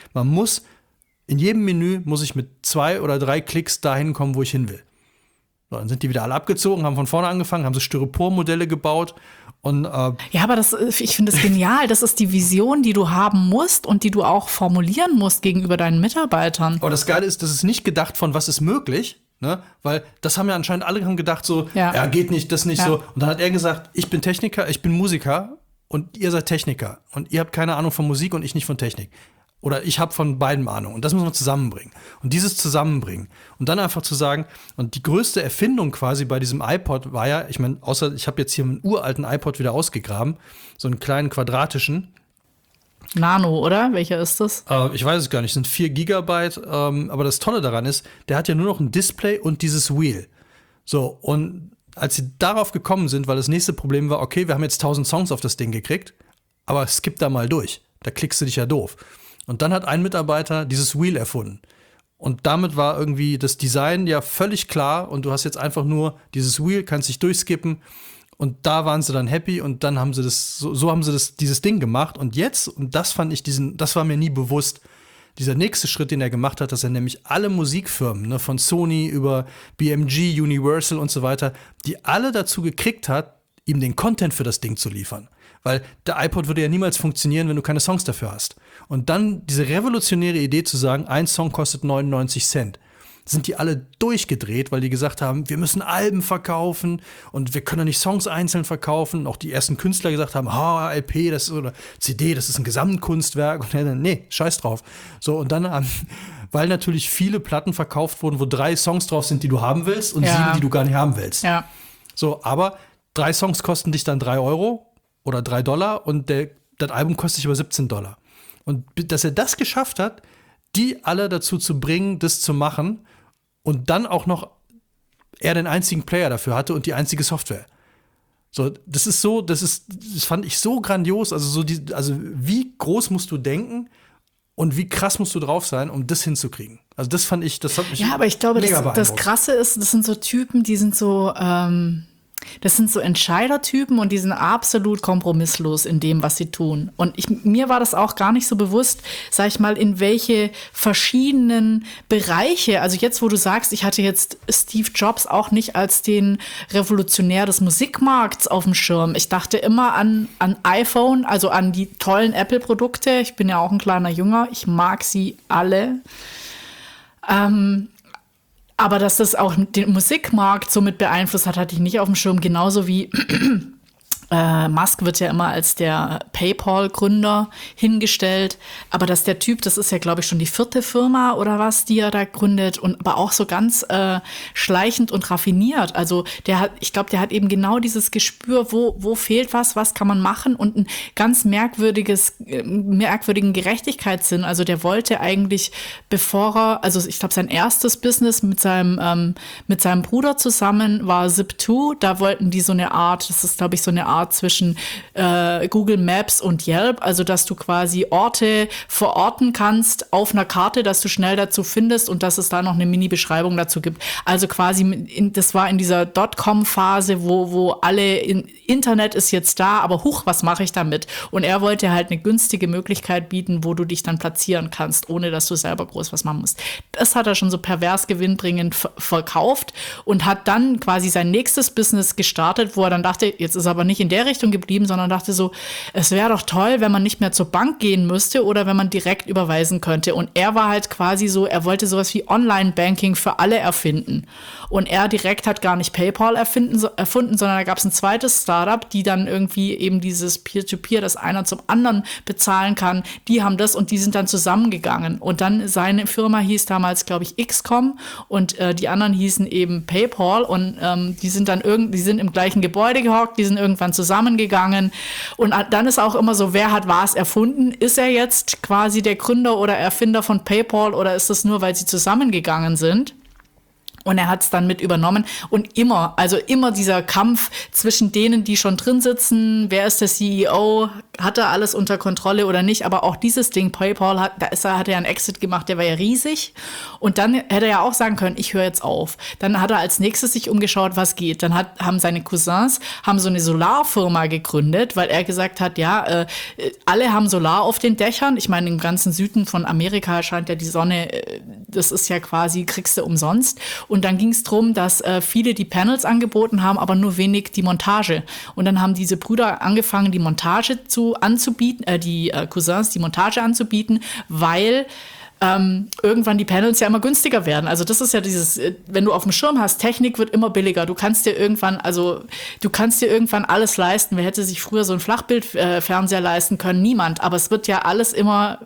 in jedem Menü muss ich mit 2 oder 3 Klicks dahin kommen, wo ich hin will. So, dann sind die wieder alle abgezogen, haben von vorne angefangen, haben so Styropor-Modelle gebaut. Und, ja, aber ich finde das genial. Das ist die Vision, die du haben musst und die du auch formulieren musst gegenüber deinen Mitarbeitern. Aber das Geile ist, das ist nicht gedacht von, was ist möglich, ne? Weil das haben ja anscheinend alle gedacht so, ja geht nicht, das nicht so. Und dann hat er gesagt, ich bin Techniker, ich bin Musiker und ihr seid Techniker. Und ihr habt keine Ahnung von Musik und ich nicht von Technik. Oder ich habe von beidem Ahnung. Und das muss man zusammenbringen. Und dieses Zusammenbringen. Und dann einfach zu sagen, und die größte Erfindung quasi bei diesem iPod war ja, ich meine, außer ich habe jetzt hier einen uralten iPod wieder ausgegraben, so einen kleinen quadratischen. Nano, oder? Welcher ist das? Ich weiß es gar nicht, es sind 4 Gigabyte. Aber das Tolle daran ist, der hat ja nur noch ein Display und dieses Wheel. So, und als sie darauf gekommen sind, weil das nächste Problem war, okay, wir haben jetzt 1000 Songs auf das Ding gekriegt, aber skip da mal durch. Da klickst du dich ja doof. Und dann hat ein Mitarbeiter dieses Wheel erfunden. Und damit war irgendwie das Design ja völlig klar und du hast jetzt einfach nur dieses Wheel, kannst dich durchskippen und da waren sie dann happy und dann haben sie dieses Ding gemacht und jetzt, und das fand ich das war mir nie bewusst, dieser nächste Schritt, den er gemacht hat, dass er nämlich alle Musikfirmen, ne, von Sony über BMG, Universal und so weiter, die alle dazu gekriegt hat, ihm den Content für das Ding zu liefern. Weil der iPod würde ja niemals funktionieren, wenn du keine Songs dafür hast. Und dann diese revolutionäre Idee zu sagen, ein Song kostet 99 Cent. Sind die alle durchgedreht, weil die gesagt haben, wir müssen Alben verkaufen und wir können ja nicht Songs einzeln verkaufen. Auch die ersten Künstler gesagt haben, LP, oder CD, das ist ein Gesamtkunstwerk. Und dann, nee, scheiß drauf. So, und dann, weil natürlich viele Platten verkauft wurden, wo 3 Songs drauf sind, die du haben willst und 7, die du gar nicht haben willst. Ja. So, aber 3 Songs kosten dich dann 3 Euro oder $3 und das Album kostet dich aber $17. Und dass er das geschafft hat, die alle dazu zu bringen, das zu machen und dann auch noch er den einzigen Player dafür hatte und die einzige Software. So, das fand ich so grandios. Also wie groß musst du denken und wie krass musst du drauf sein, um das hinzukriegen? Also das fand ich, das hat mich Ja, aber ich glaube, mega das beeindruckt. Krasse ist, das sind so Typen, die sind so, das sind so Entscheidertypen und die sind absolut kompromisslos in dem, was sie tun. Und mir war das auch gar nicht so bewusst, sag ich mal, in welche verschiedenen Bereiche, also jetzt, wo du sagst, ich hatte jetzt Steve Jobs auch nicht als den Revolutionär des Musikmarkts auf dem Schirm. Ich dachte immer an iPhone, also an die tollen Apple-Produkte. Ich bin ja auch ein kleiner Jünger, ich mag sie alle. Aber dass das auch den Musikmarkt so mit beeinflusst hat, hatte ich nicht auf dem Schirm. Genauso wie Musk wird ja immer als der PayPal-Gründer hingestellt. Aber dass der Typ, das ist ja, glaube ich, schon die 4. Firma oder was, die er da gründet. Und aber auch so ganz schleichend und raffiniert. Also ich glaube, der hat eben genau dieses Gespür, wo fehlt was kann man machen. Und ein ganz merkwürdigen Gerechtigkeitssinn. Also der wollte eigentlich, ich glaube, sein erstes Business mit seinem Bruder zusammen war Zip2. Da wollten die so eine Art, das ist, glaube ich, so eine Art zwischen Google Maps und Yelp, also dass du quasi Orte verorten kannst auf einer Karte, dass du schnell dazu findest und dass es da noch eine Mini-Beschreibung dazu gibt. Also quasi, das war in dieser Dotcom-Phase, wo alle Internet ist jetzt da, aber was mache ich damit? Und er wollte halt eine günstige Möglichkeit bieten, wo du dich dann platzieren kannst, ohne dass du selber groß was machen musst. Das hat er schon so pervers gewinnbringend verkauft und hat dann quasi sein nächstes Business gestartet, wo er dann dachte, jetzt ist er aber nicht in der Richtung geblieben, sondern dachte so, es wäre doch toll, wenn man nicht mehr zur Bank gehen müsste oder wenn man direkt überweisen könnte. Und er war halt quasi so, er wollte sowas wie Online-Banking für alle erfinden. Und er direkt hat gar nicht PayPal erfunden, sondern da gab es ein zweites Startup, die dann irgendwie eben dieses Peer-to-Peer, das einer zum anderen bezahlen kann, die haben das und die sind dann zusammengegangen. Und dann seine Firma hieß damals, glaube ich, XCOM und die anderen hießen eben PayPal und die sind im gleichen Gebäude gehockt, die sind irgendwann zusammengegangen. Und dann ist auch immer so, wer hat was erfunden? Ist er jetzt quasi der Gründer oder Erfinder von PayPal oder ist das nur, weil sie zusammengegangen sind? Und er hat es dann mit übernommen. Und immer dieser Kampf zwischen denen, die schon drin sitzen, wer ist der CEO, hat er alles unter Kontrolle oder nicht. Aber auch dieses Ding, PayPal, hat er einen Exit gemacht, der war ja riesig. Und dann hätte er ja auch sagen können, ich höre jetzt auf. Dann hat er als nächstes sich umgeschaut, was geht. Dann haben seine Cousins so eine Solarfirma gegründet, weil er gesagt hat, ja, alle haben Solar auf den Dächern. Ich meine, im ganzen Süden von Amerika scheint ja die Sonne, das ist ja quasi, kriegst du umsonst. Und dann ging es darum, dass viele die Panels angeboten haben, aber nur wenig die Montage. Und dann haben diese Brüder angefangen, die Montage anzubieten, die Cousins die Montage anzubieten, weil irgendwann die Panels ja immer günstiger werden. Also das ist ja dieses, wenn du auf dem Schirm hast, Technik wird immer billiger. Du kannst dir irgendwann alles leisten. Wer hätte sich früher so einen Flachbildfernseher leisten können? Niemand. Aber es wird ja alles immer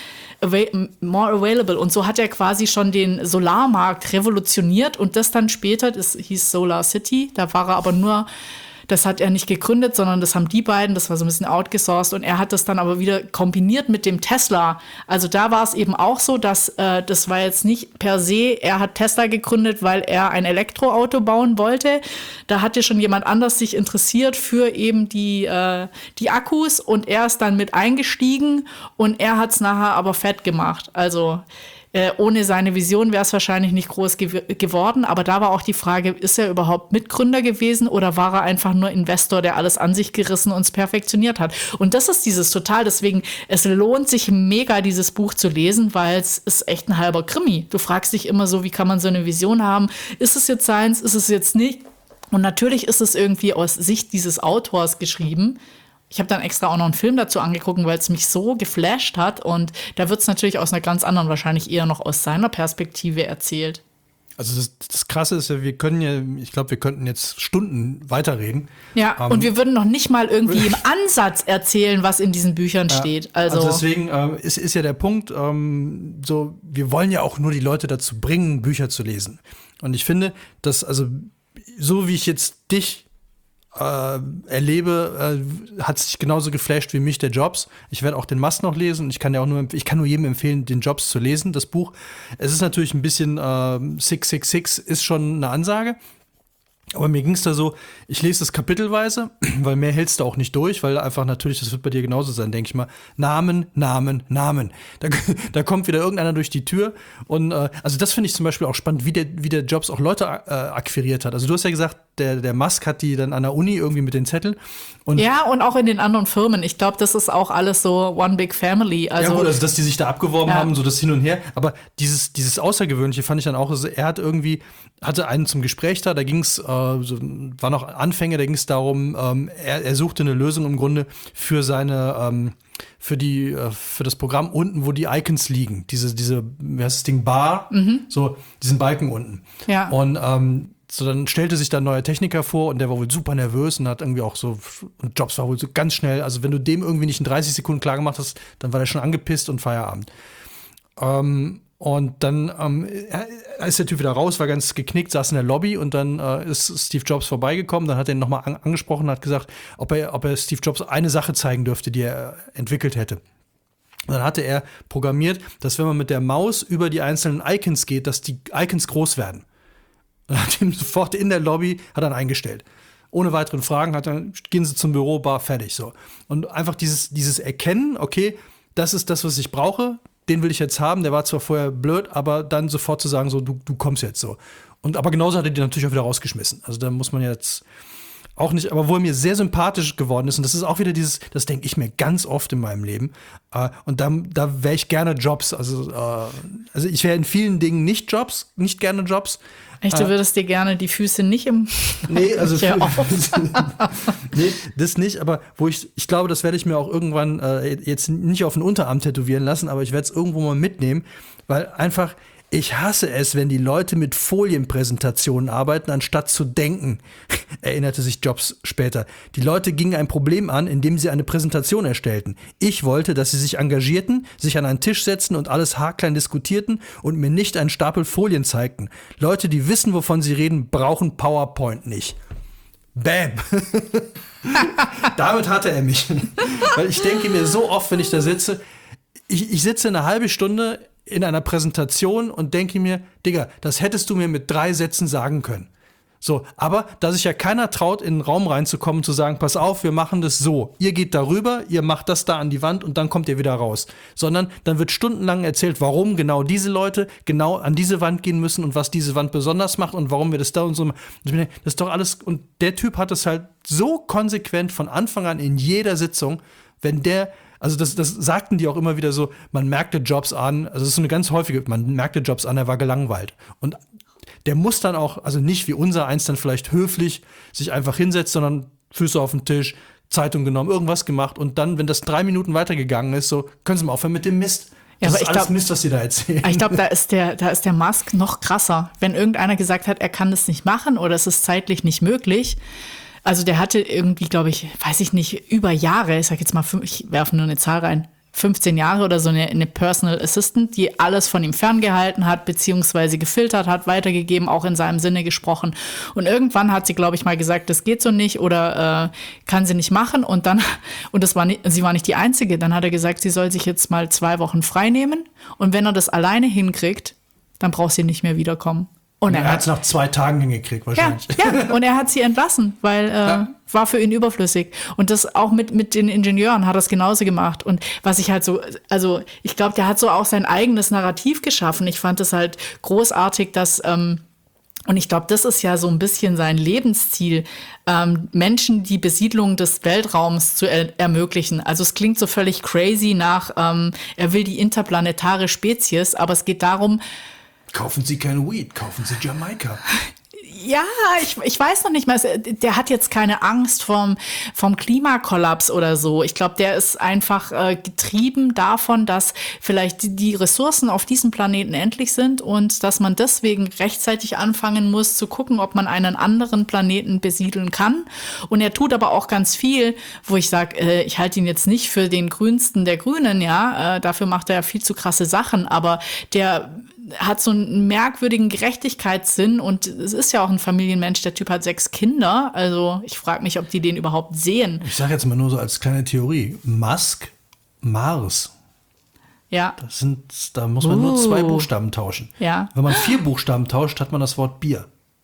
more available. Und so hat er quasi schon den Solarmarkt revolutioniert und das dann später, das hieß Solar City, da war er aber nur, das hat er nicht gegründet, sondern das haben die beiden, das war so ein bisschen outgesourced und er hat das dann aber wieder kombiniert mit dem Tesla. Also da war es eben auch so, dass das war jetzt nicht per se, er hat Tesla gegründet, weil er ein Elektroauto bauen wollte. Da hatte schon jemand anders sich interessiert für eben die Akkus und er ist dann mit eingestiegen und er hat es nachher aber fett gemacht. Also ohne seine Vision wäre es wahrscheinlich nicht groß geworden. Aber da war auch die Frage, ist er überhaupt Mitgründer gewesen oder war er einfach nur Investor, der alles an sich gerissen und es perfektioniert hat? Und das ist dieses total, deswegen, es lohnt sich mega, dieses Buch zu lesen, weil es ist echt ein halber Krimi. Du fragst dich immer so, wie kann man so eine Vision haben? Ist es jetzt seins? Ist es jetzt nicht? Und natürlich ist es irgendwie aus Sicht dieses Autors geschrieben. Ich habe dann extra auch noch einen Film dazu angeguckt, weil es mich so geflasht hat. Und da wird es natürlich aus einer ganz anderen, wahrscheinlich eher noch aus seiner Perspektive erzählt. Also das Krasse ist ja, wir könnten jetzt Stunden weiterreden. Ja, und wir würden noch nicht mal irgendwie im Ansatz erzählen, was in diesen Büchern steht. Also deswegen ist ja der Punkt, so, wir wollen ja auch nur die Leute dazu bringen, Bücher zu lesen. Und ich finde, dass, also so wie ich jetzt dich erlebe, hat sich genauso geflasht wie mich der Jobs. Ich werde auch den Musk noch lesen. Ich kann nur jedem empfehlen, den Jobs zu lesen, das Buch. Es ist natürlich ein bisschen 666 ist schon eine Ansage. Aber mir ging es da so, ich lese es kapitelweise, weil mehr hältst du auch nicht durch, weil einfach natürlich, das wird bei dir genauso sein, denke ich mal, Namen, Namen, Namen. Da kommt wieder irgendeiner durch die Tür und also das finde ich zum Beispiel auch spannend, wie der Jobs auch Leute akquiriert hat. Also du hast ja gesagt, der Musk hat die dann an der Uni irgendwie mit den Zetteln. Und ja, und auch in den anderen Firmen. Ich glaube, das ist auch alles so One Big Family. Also, ja gut, also dass die sich da abgeworben haben, so das Hin und Her. Aber dieses Außergewöhnliche fand ich dann auch, also er hatte einen zum Gespräch da ging es, war noch Anfänge, da ging es darum, er suchte eine Lösung im Grunde für seine, für das Programm unten, wo die Icons liegen. Diese, wie heißt das Ding, Bar, so diesen Balken unten. Ja. Und so, dann stellte sich da ein neuer Techniker vor und der war wohl super nervös und hat irgendwie auch so, und Jobs war wohl so ganz schnell, also wenn du dem irgendwie nicht in 30 Sekunden klar gemacht hast, dann war der schon angepisst und Feierabend. Und dann ist der Typ wieder raus, war ganz geknickt, saß in der Lobby und dann ist Steve Jobs vorbeigekommen, dann hat er ihn nochmal angesprochen und hat gesagt, ob er Steve Jobs eine Sache zeigen dürfte, die er entwickelt hätte. Und dann hatte er programmiert, dass wenn man mit der Maus über die einzelnen Icons geht, dass die Icons groß werden. Und hat ihn sofort in der Lobby, hat dann eingestellt. Ohne weiteren Fragen, gehen sie zum Büro, Bar, fertig, so. Und einfach dieses Erkennen, okay, das ist das, was ich brauche, den will ich jetzt haben, der war zwar vorher blöd, aber dann sofort zu sagen, so, du kommst jetzt so. Aber genauso hat er die natürlich auch wieder rausgeschmissen. Also da muss man jetzt auch nicht, aber wo er mir sehr sympathisch geworden ist, und das ist auch wieder das denke ich mir ganz oft in meinem Leben, und da wäre ich gerne Jobs, also ich wäre in vielen Dingen nicht gerne Jobs. Echt, du würdest dir gerne die Füße nicht im Nee, also nee, das nicht, aber wo ich glaube, das werde ich mir auch irgendwann jetzt nicht auf den Unterarm tätowieren lassen, aber ich werde es irgendwo mal mitnehmen, weil einfach ich hasse es, wenn die Leute mit Folienpräsentationen arbeiten, anstatt zu denken, erinnerte sich Jobs später. Die Leute gingen ein Problem an, indem sie eine Präsentation erstellten. Ich wollte, dass sie sich engagierten, sich an einen Tisch setzten und alles haarklein diskutierten und mir nicht einen Stapel Folien zeigten. Leute, die wissen, wovon sie reden, brauchen PowerPoint nicht. Bam! Damit hatte er mich. Weil ich denke mir so oft, wenn ich da sitze, ich sitze eine halbe Stunde in einer Präsentation und denke mir, Digga, das hättest du mir mit 3 Sätzen sagen können. So, aber da sich ja keiner traut, in den Raum reinzukommen und zu sagen, pass auf, wir machen das so. Ihr geht darüber, ihr macht das da an die Wand und dann kommt ihr wieder raus. Sondern dann wird stundenlang erzählt, warum genau diese Leute genau an diese Wand gehen müssen und was diese Wand besonders macht und warum wir das da und so machen. Das ist doch alles, und der Typ hat es halt so konsequent von Anfang an in jeder Sitzung, also das sagten die auch immer wieder so, man merkte Jobs an, also das ist so eine ganz häufige, man merkte Jobs an, er war gelangweilt. Und der muss dann auch, also nicht wie unser eins dann vielleicht höflich sich einfach hinsetzt, sondern Füße auf den Tisch, Zeitung genommen, irgendwas gemacht und dann, wenn das 3 Minuten weitergegangen ist, so, können Sie mal aufhören mit dem Mist. Ja, das aber ist alles Mist, was Sie da erzählen. Ich glaube, da ist der Musk noch krasser. Wenn irgendeiner gesagt hat, er kann das nicht machen oder es ist zeitlich nicht möglich. Also der hatte irgendwie, glaube ich, weiß ich nicht, über Jahre, ich sag jetzt mal, ich werfe nur eine Zahl rein, 15 Jahre oder so eine Personal Assistant, die alles von ihm ferngehalten hat, beziehungsweise gefiltert hat, weitergegeben, auch in seinem Sinne gesprochen. Und irgendwann hat sie, glaube ich, mal gesagt, das geht so nicht oder kann sie nicht machen. Und sie war nicht die Einzige. Dann hat er gesagt, sie soll sich jetzt mal 2 Wochen frei nehmen. Und wenn er das alleine hinkriegt, dann braucht sie nicht mehr wiederkommen. Und er hat es nach 2 Tagen hingekriegt wahrscheinlich. Ja, und er hat sie entlassen, weil war für ihn überflüssig. Und das auch mit den Ingenieuren hat er es genauso gemacht. Und was ich halt so, also ich glaube, der hat so auch sein eigenes Narrativ geschaffen. Ich fand es halt großartig, dass und ich glaube, das ist ja so ein bisschen sein Lebensziel, Menschen die Besiedlung des Weltraums zu ermöglichen. Also es klingt so völlig crazy nach, er will die interplanetare Spezies, aber es geht darum, kaufen Sie keine Weed, kaufen Sie Jamaika. Ja, ich weiß noch nicht mal, der hat jetzt keine Angst vom Klimakollaps oder so. Ich glaube, der ist einfach getrieben davon, dass vielleicht die Ressourcen auf diesem Planeten endlich sind und dass man deswegen rechtzeitig anfangen muss zu gucken, ob man einen anderen Planeten besiedeln kann. Und er tut aber auch ganz viel, wo ich sage, ich halte ihn jetzt nicht für den grünsten der Grünen, ja, dafür macht er ja viel zu krasse Sachen, aber der hat so einen merkwürdigen Gerechtigkeitssinn und es ist ja auch ein Familienmensch. Der Typ hat 6 Kinder. Also ich frage mich, ob die den überhaupt sehen. Ich sage jetzt mal nur so als kleine Theorie. Musk, Mars. Ja. Da muss man nur 2 Buchstaben tauschen. Ja. Wenn man 4 Buchstaben tauscht, hat man das Wort Bier.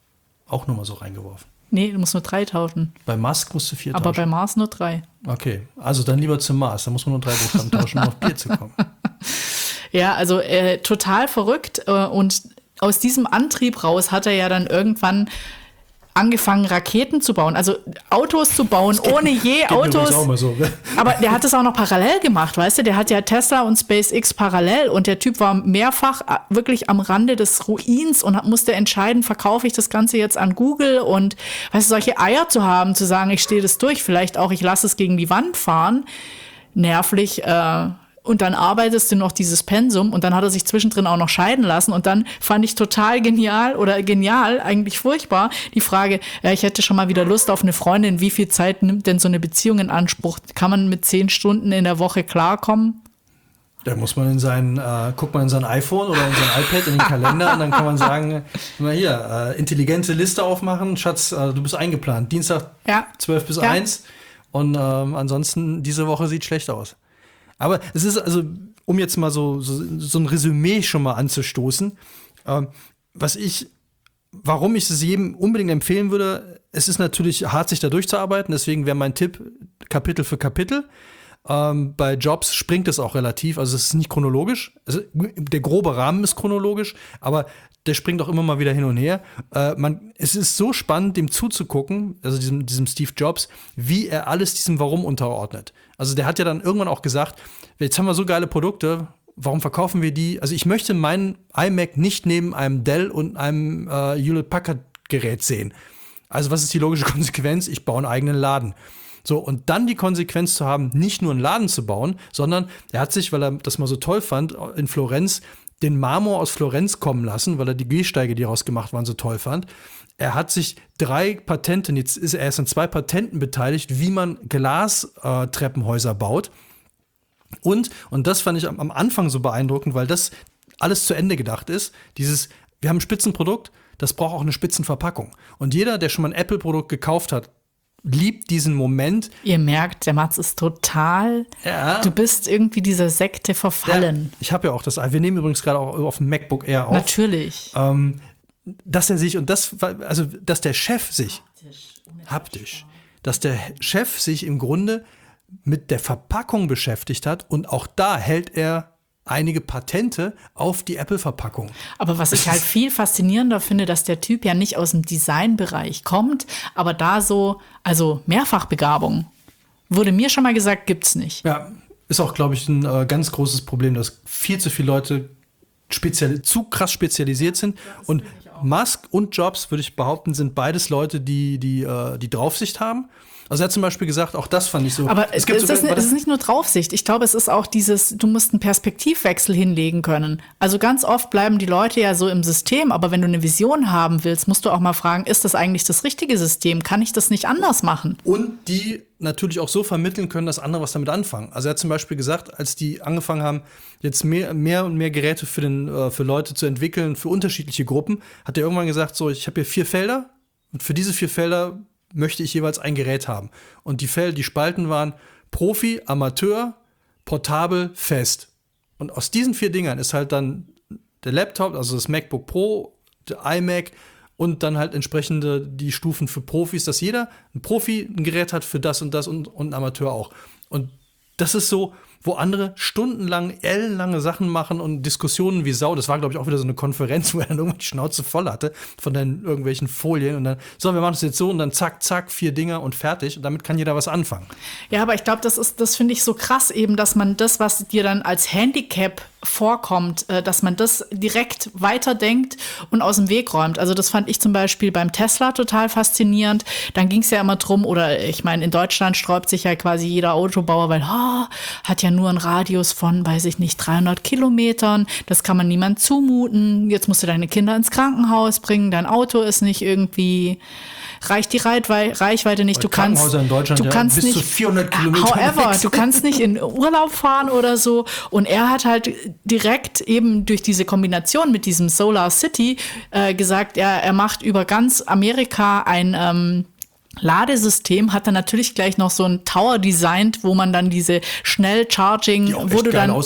Auch nur mal so reingeworfen. Nee, du musst nur 3 tauschen. Bei Musk musst du 4 Aber tauschen. bei Mars nur 3. Okay, also dann lieber zum Mars. Da muss man nur 3 Buchstaben tauschen, um auf Bier zu kommen. Ja, also total verrückt. Und aus diesem Antrieb raus hat er ja dann irgendwann angefangen, Raketen zu bauen, also Autos zu bauen, ohne je Autos. Auch mal so, ne? Aber der hat es auch noch parallel gemacht, weißt du? Der hat ja Tesla und SpaceX parallel und der Typ war mehrfach wirklich am Rande des Ruins und musste entscheiden, verkaufe ich das Ganze jetzt an Google und weißt du, solche Eier zu haben, zu sagen, ich stehe das durch, vielleicht auch, ich lasse es gegen die Wand fahren, nervlich, und dann arbeitest du noch dieses Pensum und dann hat er sich zwischendrin auch noch scheiden lassen und dann fand ich total genial, eigentlich furchtbar, die Frage, ich hätte schon mal wieder Lust auf eine Freundin, wie viel Zeit nimmt denn so eine Beziehung in Anspruch? Kann man mit 10 Stunden in der Woche klarkommen? Da muss man guckt man in sein iPhone oder in sein iPad, in den Kalender und dann kann man sagen, mal hier, intelligente Liste aufmachen, Schatz, du bist eingeplant, Dienstag 12 bis 1 und ansonsten diese Woche sieht schlecht aus. Aber es ist also, um jetzt mal so ein Resümee schon mal anzustoßen, warum ich es jedem unbedingt empfehlen würde, es ist natürlich hart, sich da durchzuarbeiten, deswegen wäre mein Tipp Kapitel für Kapitel. Bei Jobs springt es auch relativ, also es ist nicht chronologisch, also der grobe Rahmen ist chronologisch, aber der springt auch immer mal wieder hin und her. Es ist so spannend, dem zuzugucken, also diesem Steve Jobs, wie er alles diesem Warum unterordnet. Also der hat ja dann irgendwann auch gesagt, jetzt haben wir so geile Produkte, warum verkaufen wir die? Also ich möchte meinen iMac nicht neben einem Dell und einem Hewlett-Packard-Gerät sehen. Also was ist die logische Konsequenz? Ich baue einen eigenen Laden. So, und dann die Konsequenz zu haben, nicht nur einen Laden zu bauen, sondern er hat sich, weil er das mal so toll fand, in Florenz den Marmor aus Florenz kommen lassen, weil er die Gehsteige, die daraus gemacht waren, so toll fand. Er ist an 2 Patenten beteiligt, wie man Glastreppenhäuser baut. Und das fand ich am Anfang so beeindruckend, weil das alles zu Ende gedacht ist. Wir haben ein Spitzenprodukt, das braucht auch eine Spitzenverpackung. Und jeder, der schon mal ein Apple-Produkt gekauft hat, liebt diesen Moment. Ihr merkt, der Mats ist total, du bist irgendwie dieser Sekte verfallen. Ja, ich habe ja auch wir nehmen übrigens gerade auch auf dem MacBook Air auf. Natürlich. Dass der Chef sich im Grunde mit der Verpackung beschäftigt hat und auch da hält er einige Patente auf die Apple-Verpackung. Aber was ich halt viel faszinierender finde, dass der Typ ja nicht aus dem Designbereich kommt, aber da also Mehrfachbegabung, wurde mir schon mal gesagt, gibt's nicht. Ja, ist auch, glaube ich, ein ganz großes Problem, dass viel zu viele Leute zu krass spezialisiert sind. Und Musk und Jobs, würde ich behaupten, sind beides Leute, die Draufsicht haben. Also er hat zum Beispiel gesagt, auch das fand ich so. Aber es ist nicht nur Draufsicht. Ich glaube, es ist auch du musst einen Perspektivwechsel hinlegen können. Also ganz oft bleiben die Leute ja so im System, aber wenn du eine Vision haben willst, musst du auch mal fragen, ist das eigentlich das richtige System? Kann ich das nicht anders machen? Und die natürlich auch so vermitteln können, dass andere was damit anfangen. Also er hat zum Beispiel gesagt, als die angefangen haben, jetzt mehr und mehr Geräte für Leute zu entwickeln, für unterschiedliche Gruppen, hat er irgendwann gesagt, so, ich habe hier 4 Felder und für diese 4 Felder möchte ich jeweils ein Gerät haben. Und die Spalten waren Profi, Amateur, portabel, fest. Und aus diesen 4 Dingern ist halt dann der Laptop, also das MacBook Pro, der iMac und dann halt entsprechende die Stufen für Profis, dass jeder ein Profi ein Gerät hat für das und ein Amateur auch. Und das ist so, wo andere stundenlang, ellenlange Sachen machen und Diskussionen wie Sau. Das war, glaube ich, auch wieder so eine Konferenz, wo er dann irgendwann die Schnauze voll hatte von den irgendwelchen Folien. Und dann, so, wir machen das jetzt so und dann zack, zack, 4 Dinger und fertig. Und damit kann jeder was anfangen. Ja, aber ich glaube, das finde ich so krass eben, dass man das, was dir dann als Handicap vorkommt, dass man das direkt weiterdenkt und aus dem Weg räumt. Also das fand ich zum Beispiel beim Tesla total faszinierend. Dann ging es ja immer drum, oder ich meine, in Deutschland sträubt sich ja quasi jeder Autobauer, weil hat ja nur einen Radius von, weiß ich nicht, 300 Kilometern. Das kann man niemand zumuten. Jetzt musst du deine Kinder ins Krankenhaus bringen. Dein Auto ist nicht irgendwie, reicht die Reichweite nicht. Du kannst in Deutschland bis nicht, zu 400 Kilometer. However, du kannst nicht in Urlaub fahren oder so. Und er hat halt direkt eben durch diese Kombination mit diesem Solar City gesagt, er macht über ganz Amerika ein Ladesystem hat dann natürlich gleich noch so ein Tower designt, wo man dann diese Schnell-Charging, wo du dann,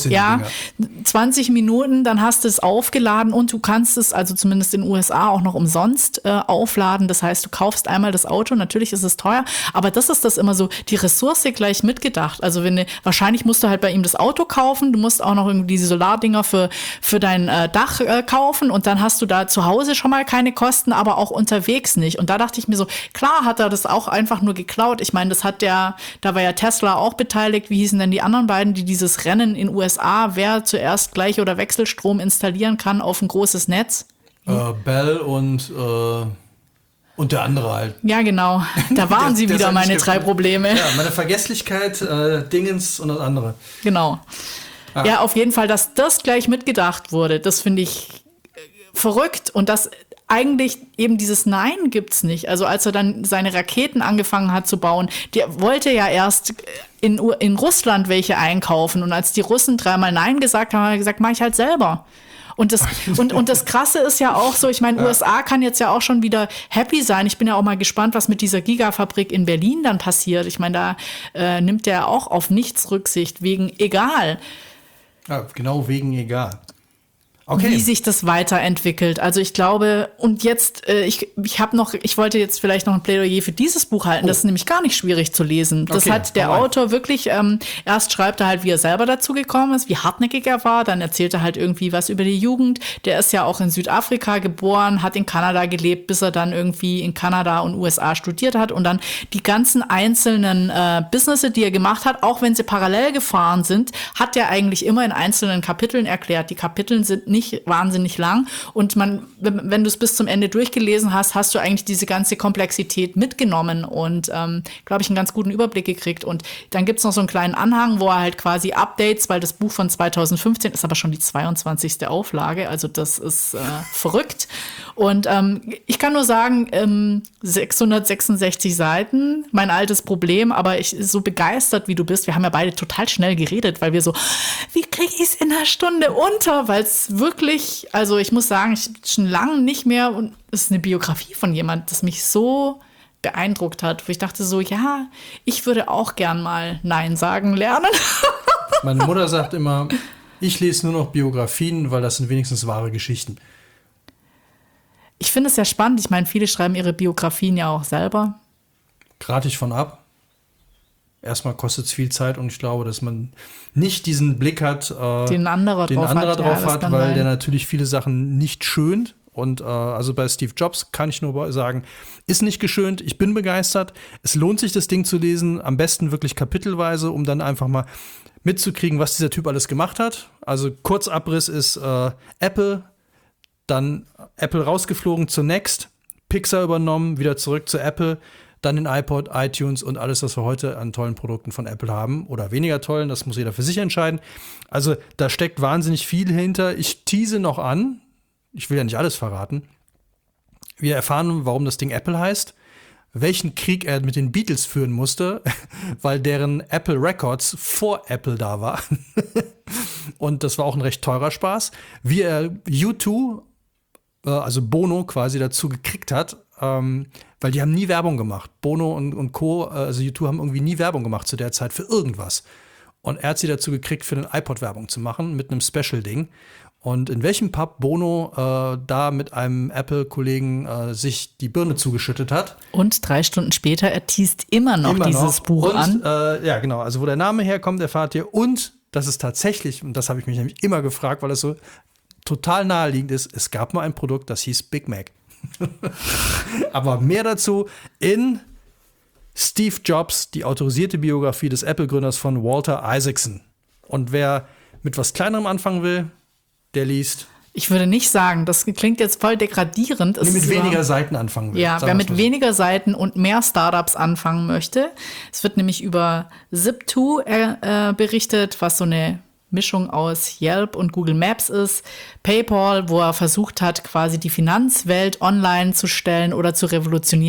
20 Minuten, dann hast du es aufgeladen und du kannst es, also zumindest in den USA, auch noch umsonst aufladen. Das heißt, du kaufst einmal das Auto, natürlich ist es teuer, aber das ist das immer so, die Ressource gleich mitgedacht. Also wahrscheinlich musst du halt bei ihm das Auto kaufen, du musst auch noch irgendwie diese Solardinger für dein Dach kaufen und dann hast du da zu Hause schon mal keine Kosten, aber auch unterwegs nicht. Und da dachte ich mir so, klar hat er das auch einfach nur geklaut. Ich meine, da war ja Tesla auch beteiligt. Wie hießen denn die anderen beiden, die dieses Rennen in USA, wer zuerst Gleich- oder Wechselstrom installieren kann auf ein großes Netz? Bell und der andere halt. Ja, genau. Da waren sie wieder meine 3 Probleme. Ja, meine Vergesslichkeit, Dingens und das andere. Genau. Ja, auf jeden Fall, dass das gleich mitgedacht wurde, das finde ich verrückt und das eigentlich eben dieses Nein gibt's nicht. Also als er dann seine Raketen angefangen hat zu bauen, der wollte ja erst in Russland welche einkaufen. Und als die Russen 3-mal Nein gesagt haben, hat er gesagt, mach ich halt selber. Und das Krasse ist ja auch so, ich meine, USA kann jetzt ja auch schon wieder happy sein. Ich bin ja auch mal gespannt, was mit dieser Gigafabrik in Berlin dann passiert. Ich meine, da nimmt der auch auf nichts Rücksicht, wegen egal. Ja, genau wegen egal. Okay. Wie sich das weiterentwickelt. Also ich glaube, und jetzt, ich wollte jetzt vielleicht noch ein Plädoyer für dieses Buch halten. Das ist nämlich gar nicht schwierig zu lesen. Das hat der Autor wirklich, erst schreibt er halt, wie er selber dazu gekommen ist, wie hartnäckig er war. Dann erzählt er halt irgendwie was über die Jugend. Der ist ja auch in Südafrika geboren, hat in Kanada gelebt, bis er dann irgendwie in Kanada und USA studiert hat. Und dann die ganzen einzelnen Businesses, die er gemacht hat, auch wenn sie parallel gefahren sind, hat er eigentlich immer in einzelnen Kapiteln erklärt. Die Kapiteln sind nicht wahnsinnig lang und wenn du es bis zum Ende durchgelesen hast, hast du eigentlich diese ganze Komplexität mitgenommen und, glaube ich, einen ganz guten Überblick gekriegt. Und dann gibt es noch so einen kleinen Anhang, wo er halt quasi Updates, weil das Buch von 2015 ist aber schon die 22. Auflage, also das ist verrückt. Und ich kann nur sagen, 666 Seiten, mein altes Problem, aber ich so begeistert, wie du bist. Wir haben ja beide total schnell geredet, weil wir so, wie kriege ich es in einer Stunde unter? Weil es wirklich, also ich muss sagen, ich schon lange nicht mehr, und es ist eine Biografie von jemand, das mich so beeindruckt hat, wo ich dachte so, ja, ich würde auch gern mal Nein sagen lernen. Meine Mutter sagt immer, ich lese nur noch Biografien, weil das sind wenigstens wahre Geschichten. Ich finde es sehr spannend. Ich meine, viele schreiben ihre Biografien ja auch selber. Rate ich von ab. Erstmal kostet es viel Zeit und ich glaube, dass man nicht diesen Blick hat, den anderer drauf hat, weil der natürlich viele Sachen nicht schönt. Und also bei Steve Jobs kann ich nur sagen, ist nicht geschönt, ich bin begeistert. Es lohnt sich, das Ding zu lesen, am besten wirklich kapitelweise, um dann einfach mal mitzukriegen, was dieser Typ alles gemacht hat. Also Kurzabriss ist Apple, dann Apple rausgeflogen zur Next, Pixar übernommen, wieder zurück zu Apple, dann den iPod, iTunes und alles, was wir heute an tollen Produkten von Apple haben oder weniger tollen, das muss jeder für sich entscheiden. Also da steckt wahnsinnig viel hinter. Ich tease noch an, ich will ja nicht alles verraten. Wir erfahren, warum das Ding Apple heißt, welchen Krieg er mit den Beatles führen musste, weil deren Apple Records vor Apple da war. Und das war auch ein recht teurer Spaß. Wie er U2, also Bono quasi dazu gekriegt hat, weil die haben nie Werbung gemacht. Bono und Co., also U2 haben irgendwie nie Werbung gemacht zu der Zeit für irgendwas. Und er hat sie dazu gekriegt, für den iPod Werbung zu machen mit einem Special-Ding. Und in welchem Pub Bono da mit einem Apple-Kollegen sich die Birne zugeschüttet hat. Und 3 Stunden später, er teast immer noch dieses Buch an. Ja, genau. Also wo der Name herkommt, erfahrt ihr. Und das ist tatsächlich, und das habe ich mich nämlich immer gefragt, weil es so total naheliegend ist, es gab mal ein Produkt, das hieß Big Mac. Aber mehr dazu in Steve Jobs, die autorisierte Biografie des Apple-Gründers von Walter Isaacson. Und wer mit was Kleinerem anfangen will, der liest. Ich würde nicht sagen, das klingt jetzt voll degradierend. Nee, mit weniger Seiten anfangen will. Ja, wer mit weniger Seiten und mehr Startups anfangen möchte. Es wird nämlich über Zip2 berichtet, was so eine Mischung aus Yelp und Google Maps ist. PayPal, wo er versucht hat, quasi die Finanzwelt online zu stellen oder zu revolutionieren.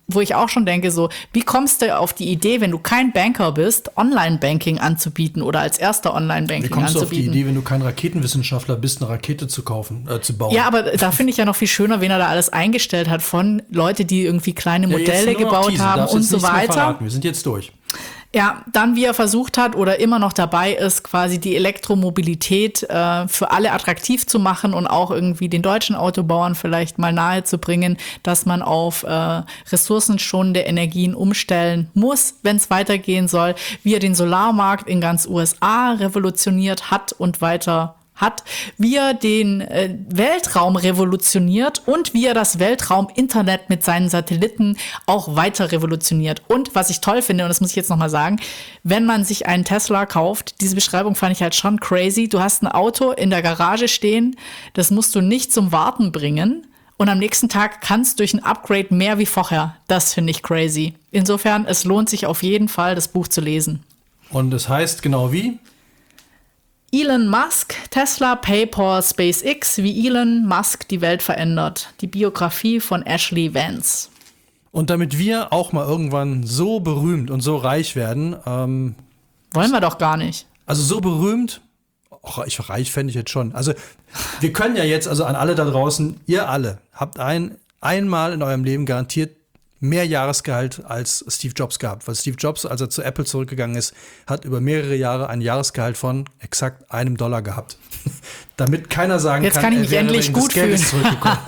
wo ich auch schon denke, so, wie kommst du auf die Idee, wenn du kein Banker bist, Online-Banking anzubieten oder als erster Online-Banking Wie kommst du auf die anzubieten? Idee, wenn du kein Raketenwissenschaftler bist, eine Rakete zu bauen? Ja, aber da finde ich ja noch viel schöner, wen er da alles eingestellt hat von Leute, die irgendwie kleine Ja, Modelle jetzt nur noch gebaut teasen, haben darfst und jetzt so nichts mehr weiter. verraten. Wir sind jetzt durch. Ja, dann wie er versucht hat oder immer noch dabei ist, quasi die Elektromobilität für alle attraktiv zu machen und auch irgendwie den deutschen Autobauern vielleicht mal nahe zu bringen, dass man auf ressourcenschonende Energien umstellen muss, wenn es weitergehen soll. Wie er den Solarmarkt in ganz USA revolutioniert hat und weiter hat, wie er den Weltraum revolutioniert und wie er das Weltraum-Internet mit seinen Satelliten auch weiter revolutioniert. Und was ich toll finde, und das muss ich jetzt nochmal sagen, wenn man sich einen Tesla kauft, diese Beschreibung fand ich halt schon crazy. Du hast ein Auto in der Garage stehen, das musst du nicht zum Warten bringen. Und am nächsten Tag kannst du durch ein Upgrade mehr wie vorher. Das finde ich crazy. Insofern, es lohnt sich auf jeden Fall, das Buch zu lesen. Und es heißt genau wie? Elon Musk, Tesla, PayPal, SpaceX, wie Elon Musk die Welt verändert. Die Biografie von Ashley Vance. Und damit wir auch mal irgendwann so berühmt und so reich werden, Wollen wir doch gar nicht. also so berühmt, reich fände ich jetzt schon. Also wir können ja jetzt, also an alle da draußen, ihr alle habt einmal in eurem Leben garantiert mehr Jahresgehalt als Steve Jobs gehabt. Weil Steve Jobs, als er zu Apple zurückgegangen ist, hat über mehrere Jahre ein Jahresgehalt von exakt $1 gehabt. Damit keiner sagen Jetzt kann ich mich endlich wegen des gut Geldes zurückgekommen.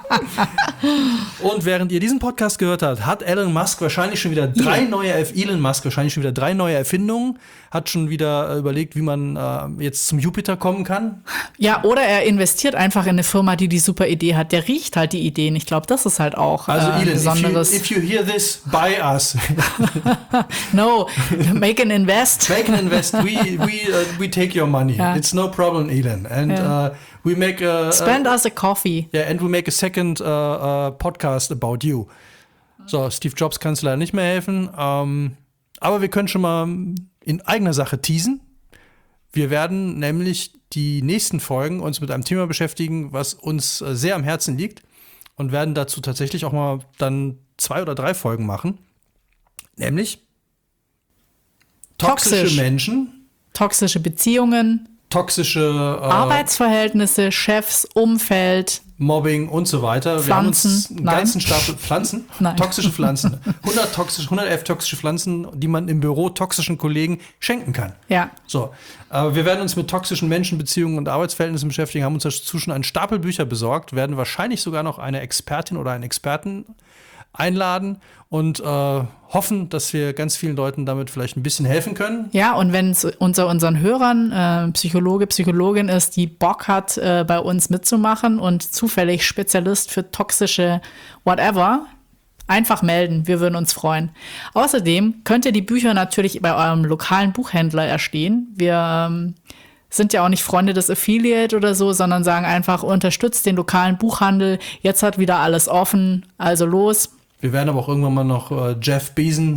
Und während ihr diesen Podcast gehört habt, hat Elon Musk wahrscheinlich schon wieder drei neue Erfindungen, hat schon wieder überlegt, wie man jetzt zum Jupiter kommen kann. Ja, oder er investiert einfach in eine Firma, die super Idee hat. Der riecht halt die Ideen. Ich glaube, das ist halt auch Also ein Elon, besonderes. if you hear this, buy us. No, make an invest. Make an invest. We take your money. Ja. It's no problem, Elon. And we make Spend us a coffee. yeah, and we make a second podcast about you. So, Steve Jobs kannst du leider nicht mehr helfen. Aber wir können schon mal in eigener Sache teasen. Wir werden nämlich die nächsten Folgen uns mit einem Thema beschäftigen, was uns sehr am Herzen liegt. Und werden dazu tatsächlich auch mal dann 2 oder 3 Folgen machen. Nämlich toxische Toxisch. Menschen, Toxische Beziehungen, toxische Arbeitsverhältnisse, Chefs, Umfeld. Mobbing und so weiter. Wir haben uns Pflanzen. einen Nein. ganzen Stapel Pflanzen, Nein. toxische Pflanzen, 111 toxische Pflanzen, die man im Büro toxischen Kollegen schenken kann. Ja. So, wir werden uns mit toxischen Menschenbeziehungen und Arbeitsverhältnissen beschäftigen, haben uns dazu schon einen Stapel Bücher besorgt, werden wahrscheinlich sogar noch eine Expertin oder einen Experten einladen und hoffen, dass wir ganz vielen Leuten damit vielleicht ein bisschen helfen können. Ja, und wenn es unter unseren Hörern Psychologe, Psychologin ist, die Bock hat, bei uns mitzumachen und zufällig Spezialist für toxische whatever, einfach melden. Wir würden uns freuen. Außerdem könnt ihr die Bücher natürlich bei eurem lokalen Buchhändler erstehen. Wir sind ja auch nicht Freunde des Affiliate oder so, sondern sagen einfach, unterstützt den lokalen Buchhandel. Jetzt hat wieder alles offen, also los. Wir werden aber auch irgendwann mal noch Jeff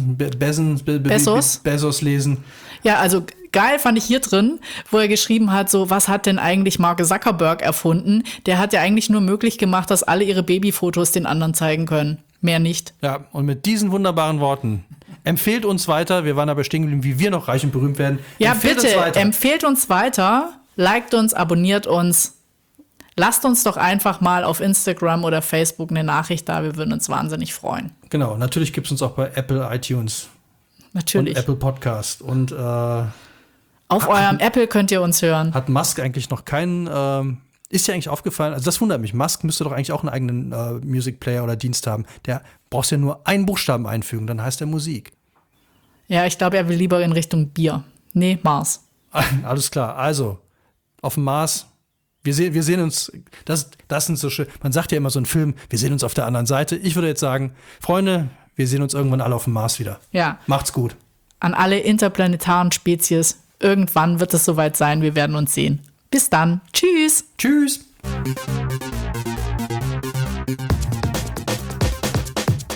Bezos lesen. Ja, also geil fand ich hier drin, wo er geschrieben hat, so, was hat denn eigentlich Mark Zuckerberg erfunden? Der hat ja eigentlich nur möglich gemacht, dass alle ihre Babyfotos den anderen zeigen können. Mehr nicht. Ja, und mit diesen wunderbaren Worten empfehlt uns weiter. Wir waren aber stehen geblieben, wie wir noch reich und berühmt werden. Ja, Empfehlt bitte, uns weiter. empfehlt uns weiter, liked uns, abonniert uns. Lasst uns doch einfach mal auf Instagram oder Facebook eine Nachricht da. Wir würden uns wahnsinnig freuen. Genau, natürlich gibt es uns auch bei Apple iTunes Natürlich. und Apple Podcast. Und Auf eurem Apple könnt ihr uns hören. hat Musk eigentlich noch keinen, ist dir eigentlich aufgefallen, also das wundert mich, Musk müsste doch eigentlich auch einen eigenen Music Player oder Dienst haben. Der brauchst ja nur einen Buchstaben einfügen, dann heißt er Musik. Ja, ich glaube, er will lieber in Richtung Bier. Nee, Mars. Alles klar, also auf dem Mars. Wir sehen uns, das sind so schön, man sagt ja immer so ein Film, wir sehen uns auf der anderen Seite. Ich würde jetzt sagen, Freunde, wir sehen uns irgendwann alle auf dem Mars wieder. Ja. Macht's gut. An alle interplanetaren Spezies. Irgendwann wird es soweit sein, wir werden uns sehen. Bis dann. Tschüss. Tschüss.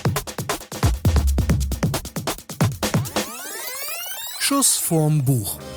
Schuss vorm Buch.